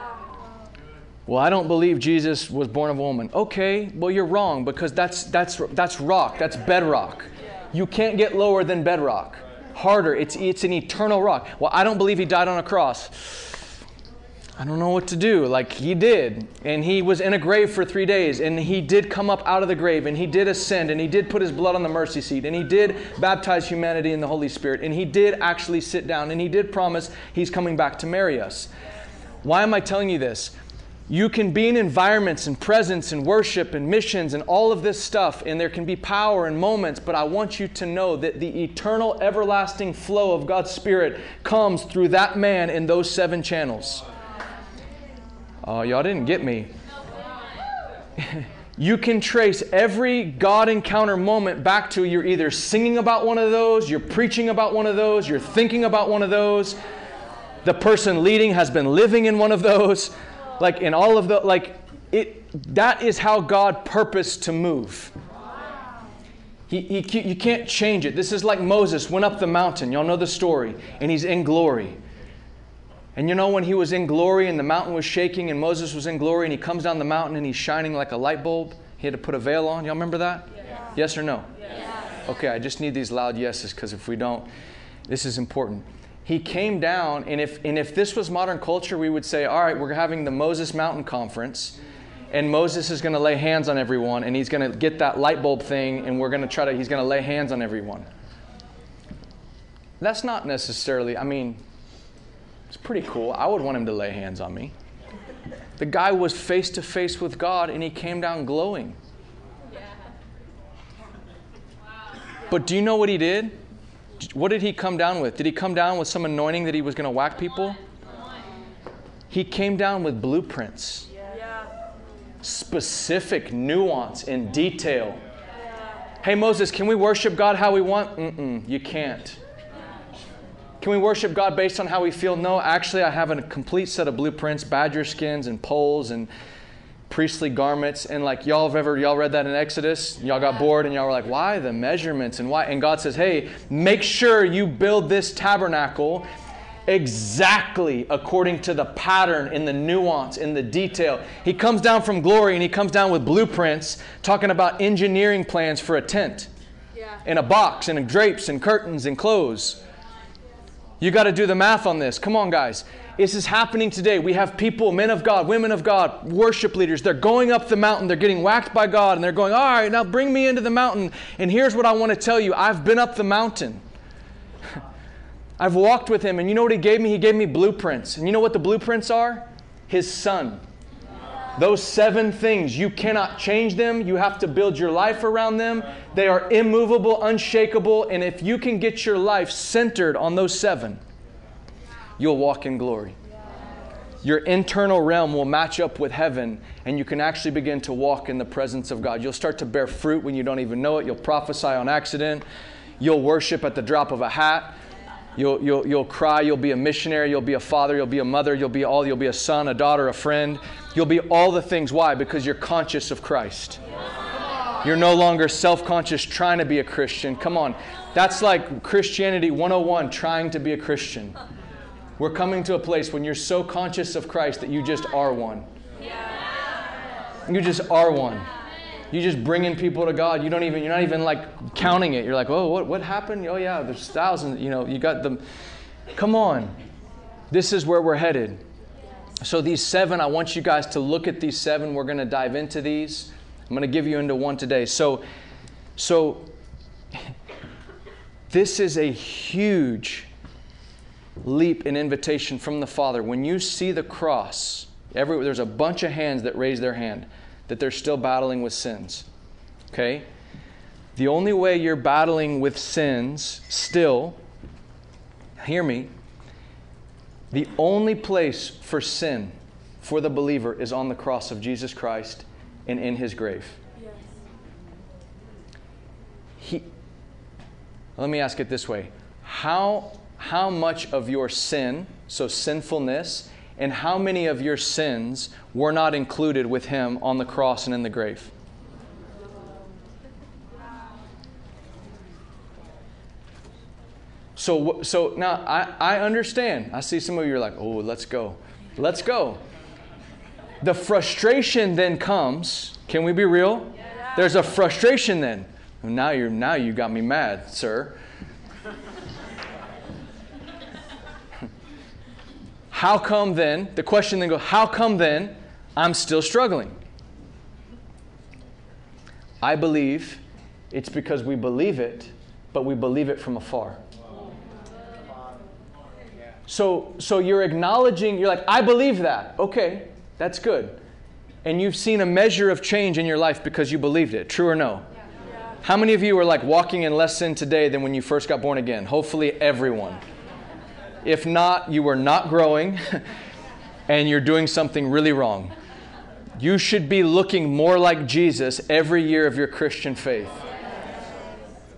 B: Well, I don't believe Jesus was born of a woman. Okay, well, you're wrong, because that's that's that's rock, that's bedrock. You can't get lower than bedrock. Harder, it's it's an eternal rock. Well, I don't believe He died on a cross. I don't know what to do. Like, He did. And He was in a grave for three days. And He did come up out of the grave. And He did ascend. And He did put His blood on the mercy seat. And He did baptize humanity in the Holy Spirit. And He did actually sit down. And He did promise He's coming back to marry us. Why am I telling you this? You can be in environments and presence and worship and missions and all of this stuff. And there can be power and moments. But I want you to know that the eternal, everlasting flow of God's Spirit comes through that man in those seven channels. Oh, y'all didn't get me. You can trace every God encounter moment back to you're either singing about one of those, you're preaching about one of those, you're thinking about one of those. The person leading has been living in one of those. Like in all of the, like it, that is how God purposed to move. He, he, you can't change it. This is like Moses went up the mountain. Y'all know the story. And he's in glory. And you know when he was in glory and the mountain was shaking and Moses was in glory and he comes down the mountain and he's shining like a light bulb? He had to put a veil on. Y'all remember that? Yeah. Yes or no? Yes. Okay, I just need these loud yeses because if we don't, this is important. He came down, and if and if this was modern culture, we would say, all right, we're having the Moses Mountain Conference, and Moses is going to lay hands on everyone, and he's going to get that light bulb thing, and we're going to try to, he's going to lay hands on everyone. That's not necessarily, I mean, it's pretty cool. I would want him to lay hands on me. The guy was face to face with God, and he came down glowing. But do you know what he did? What did he come down with? Did he come down with some anointing that he was going to whack people? He came down with blueprints. Specific nuance and detail. Hey, Moses, can we worship God how we want? Mm-mm, you can't. Can we worship God based on how we feel? No, actually, I have a complete set of blueprints, badger skins and poles and priestly garments. And like y'all have ever, y'all read that in Exodus? Y'all got bored and y'all were like, why the measurements and why? And God says, hey, make sure you build this tabernacle exactly according to the pattern, in the nuance, in the detail. He comes down from glory and he comes down with blueprints talking about engineering plans for a tent. Yeah. And a box and drapes and curtains and clothes. You got to do the math on this. Come on, guys. This is happening today. We have people, men of God, women of God, worship leaders. They're going up the mountain. They're getting whacked by God. And they're going, all right, now bring me into the mountain. And here's what I want to tell you. I've been up the mountain. I've walked with him. And you know what he gave me? He gave me blueprints. And you know what the blueprints are? His son. Those seven things, you cannot change them. You have to build your life around them. They are immovable, unshakable. And if you can get your life centered on those seven, you'll walk in glory. Your internal realm will match up with heaven, and you can actually begin to walk in the presence of God. You'll start to bear fruit when you don't even know it. You'll prophesy on accident. You'll worship at the drop of a hat. You'll, you'll, you'll cry. You'll be a missionary. You'll be a father. You'll be a mother. You'll be all. You'll be a son, a daughter, a friend. You'll be all the things. Why? Because you're conscious of Christ. You're no longer self-conscious trying to be a Christian. Come on. That's like Christianity one oh one, trying to be a Christian. We're coming to a place when you're so conscious of Christ that you just are one. You just are one. You just bringing people to God. You don't even, you're not even like counting it. You're like, oh, what, what happened? Oh yeah, there's thousands. You know, you got them. Come on. This is where we're headed. So these seven, I want you guys to look at these seven. We're going to dive into these. I'm going to give you into one today. So, so this is a huge leap and invitation from the Father. When you see the cross, every, there's a bunch of hands that raise their hand that they're still battling with sins. Okay? The only way you're battling with sins still, hear me, the only place for sin for the believer is on the cross of Jesus Christ and in His grave. Yes. He, let me ask it this way. How, how much of your sin, so sinfulness, and how many of your sins were not included with Him on the cross and in the grave? So, so now I, I understand. I see some of you are like, oh, let's go. Let's go. The frustration then comes. Can we be real? Yeah. There's a frustration then. Well, now you're now you got me mad, sir. How come then? The question then goes, how come then I'm still struggling? I believe it's because we believe it, but we believe it from afar. So, so you're acknowledging, you're like, I believe that. Okay, that's good. And you've seen a measure of change in your life because you believed it. True or no? Yeah. How many of you are like walking in less sin today than when you first got born again? Hopefully everyone. If not, you are not growing and you're doing something really wrong. You should be looking more like Jesus every year of your Christian faith.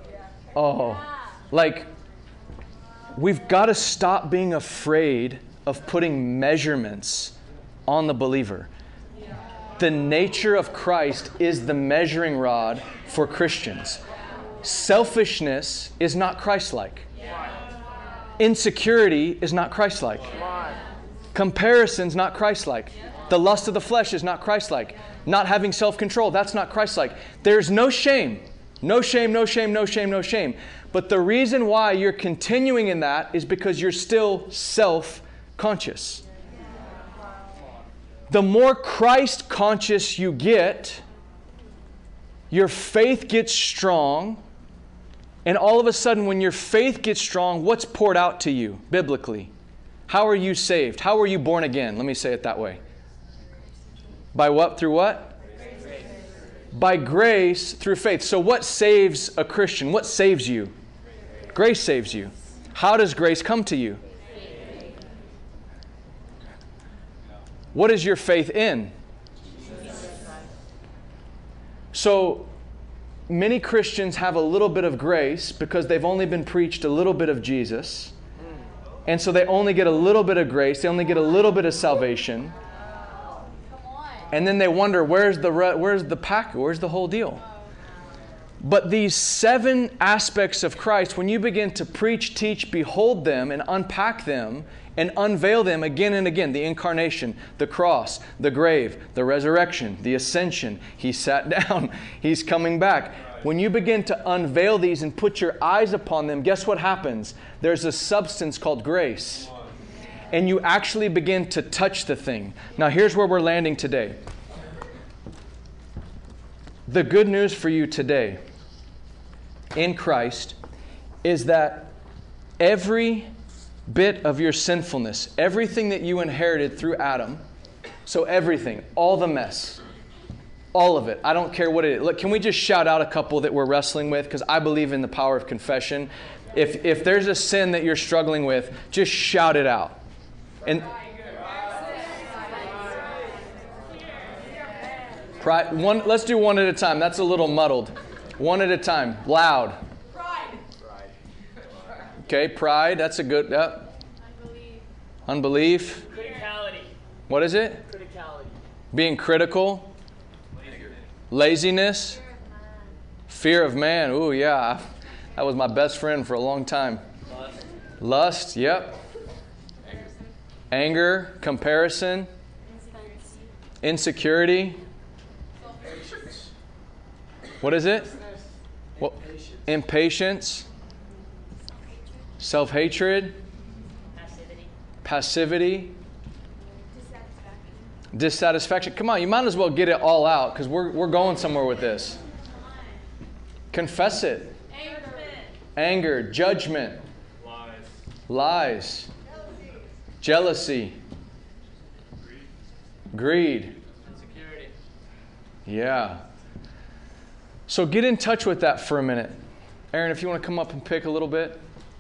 B: Oh, like, we've got to stop being afraid of of putting measurements on the believer. The nature of Christ is the measuring rod for Christians. Selfishness is not Christ-like. Insecurity is not Christ-like. Comparison's not Christ-like. The lust of the flesh is not Christ-like. Not having self-control, that's not Christ-like. There's no shame. No shame, no shame, no shame, no shame. But the reason why you're continuing in that is because you're still self-conscious. The more Christ-conscious you get, your faith gets strong. And all of a sudden, when your faith gets strong, what's poured out to you biblically? How are you saved? How are you born again? Let me say it that way. By what? Through what? Grace. By grace through faith. So what saves a Christian? What saves you? Grace saves you. How does grace come to you? What is your faith in? So many Christians have a little bit of grace because they've only been preached a little bit of Jesus. And so they only get a little bit of grace. They only get a little bit of salvation. And then they wonder, where's the where's the pack? Where's the whole deal? But these seven aspects of Christ, when you begin to preach, teach, behold them, and unpack them, and unveil them again and again, the incarnation, the cross, the grave, the resurrection, the ascension, He sat down, He's coming back. When you begin to unveil these and put your eyes upon them, guess what happens? There's a substance called grace. And you actually begin to touch the thing. Now here's where we're landing today. The good news for you today in Christ is that every bit of your sinfulness, everything that you inherited through Adam, so everything, all the mess, all of it, I don't care what it is. Look, can we just shout out a couple that we're wrestling with? Because I believe in the power of confession. If if there's a sin that you're struggling with, just shout it out. And pride, one, let's do one at a time. That's a little muddled. One at a time. Loud.
H: Pride.
B: Okay, pride. That's a good. Yep.
C: Unbelief.
B: Unbelief.
E: Criticality.
B: What is it?
E: Criticality.
B: Being critical. Laziness. Fear of man. Ooh, yeah. That was my best friend for a long time.
E: Lust.
B: Lust. Yep. Anger. Comparison. Insecurity. What is it? What? Impatience. Self-hatred.
E: Passivity.
B: Passivity. Dissatisfaction. Come on, you might as well get it all out because we're we're going somewhere with this. Confess it.
C: Anger.
B: Anger. Judgment.
D: Lies.
B: Lies. Jealousy. Greed.
E: Insecurity.
B: Yeah. So get in touch with that for a minute. Aaron, if you want to come up and pick a little bit.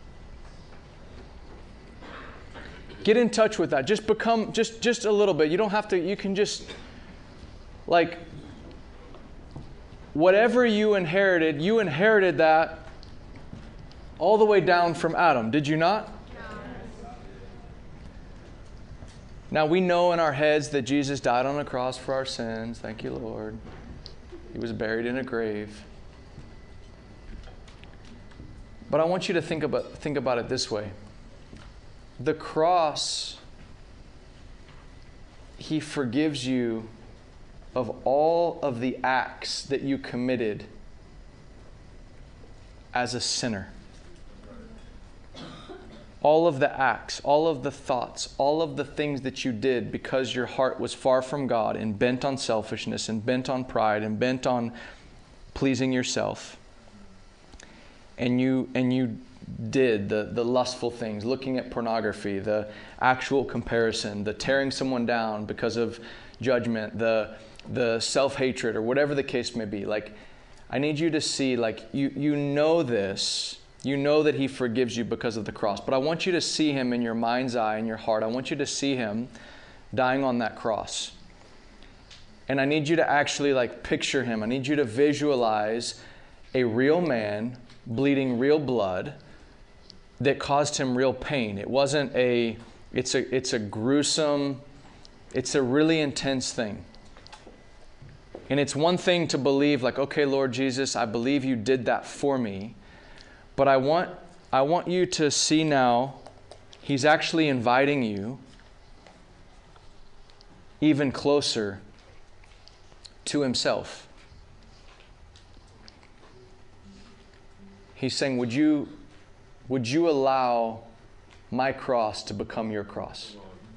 B: Get in touch with that. Just become, just, just a little bit. You don't have to, you can just, like, whatever you inherited, you inherited that all the way down from Adam. Did you not? Now, we know in our heads that Jesus died on a cross for our sins. Thank you, Lord. He was buried in a grave. But I want you to think about, think about it this way. The cross, He forgives you of all of the acts that you committed as a sinner. All of the acts, all of the thoughts, all of the things that you did because your heart was far from God and bent on selfishness and bent on pride and bent on pleasing yourself. And you and you did the, the lustful things, looking at pornography, the actual comparison, the tearing someone down because of judgment, the the self-hatred, or whatever the case may be. Like, I need you to see, like, you you know this. You know that He forgives you because of the cross. But I want you to see Him in your mind's eye, in your heart. I want you to see Him dying on that cross. And I need you to actually, like, picture Him. I need you to visualize a real man bleeding real blood that caused Him real pain. It wasn't a It's a, it's a gruesome, it's a really intense thing. And it's one thing to believe like, okay, Lord Jesus, I believe you did that for me. But I want, I want you to see now, He's actually inviting you even closer to Himself. He's saying, would you, would you allow my cross to become your cross?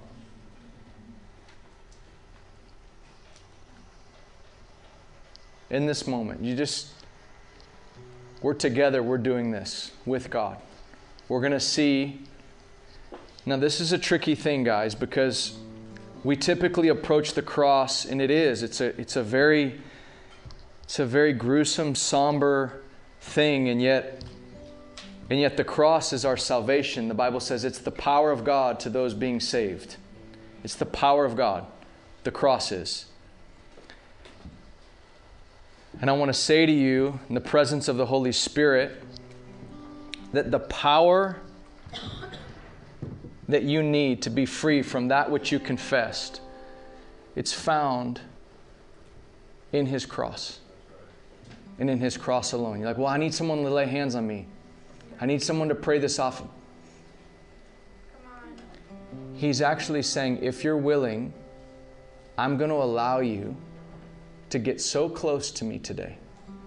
B: In this moment, you just, we're together, we're doing this with God. We're going to see, now this is a tricky thing, guys, because we typically approach the cross, and it is, it's a, it's a very, it's a very gruesome, somber thing, and yet, and yet the cross is our salvation. The Bible says it's the power of God to those being saved. It's the power of God. The cross is. And I want to say to you, in the presence of the Holy Spirit, that the power that you need to be free from that which you confessed, it's found in His cross. And in His cross alone. You're like, well, I need someone to lay hands on me. I need someone to pray this off. He's actually saying, if you're willing, I'm going to allow you to get so close to me today.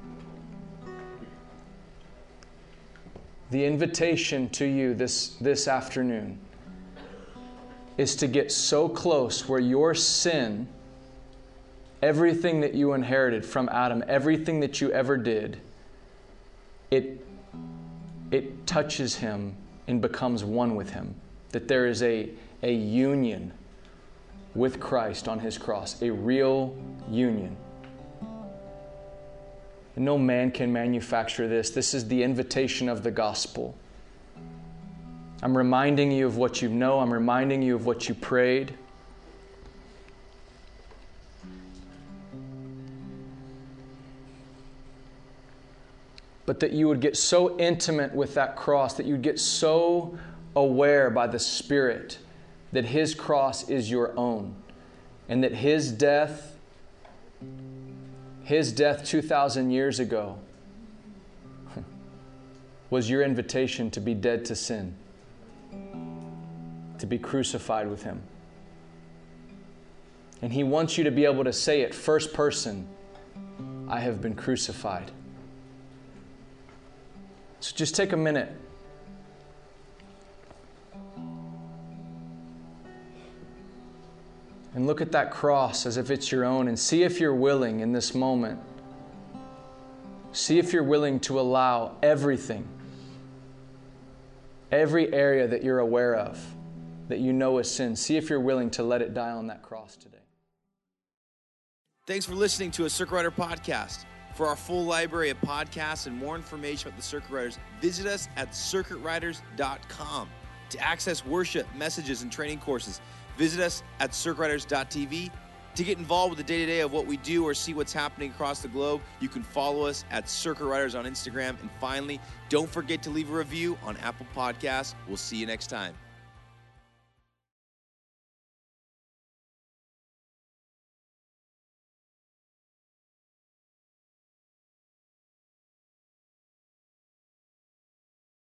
B: The invitation to you this, this afternoon is to get so close where your sin, everything that you inherited from Adam, everything that you ever did, it, it touches Him and becomes one with Him. That there is a, a union with Christ on His cross, a real union. And no man can manufacture this. This is the invitation of the gospel. I'm reminding you of what you know. I'm reminding you of what you prayed. But that you would get so intimate with that cross, that you'd get so aware by the Spirit that His cross is your own, and that His death, His death two thousand years ago was your invitation to be dead to sin, to be crucified with Him. And He wants you to be able to say it first person, I have been crucified. So just take a minute. And look at that cross as if it's your own, and see if you're willing in this moment. See if you're willing to allow everything, every area that you're aware of, that you know is sin. See if you're willing to let it die on that cross today.
A: Thanks for listening to a Circuit Rider podcast. For our full library of podcasts and more information about the Circuit Riders, visit us at circuit riders dot com. To access worship, messages, and training courses, visit us at circuit riders dot t v. To get involved with the day-to-day of what we do or see what's happening across the globe, you can follow us at Circuit Riders on Instagram. And finally, don't forget to leave a review on Apple Podcasts. We'll see you next time.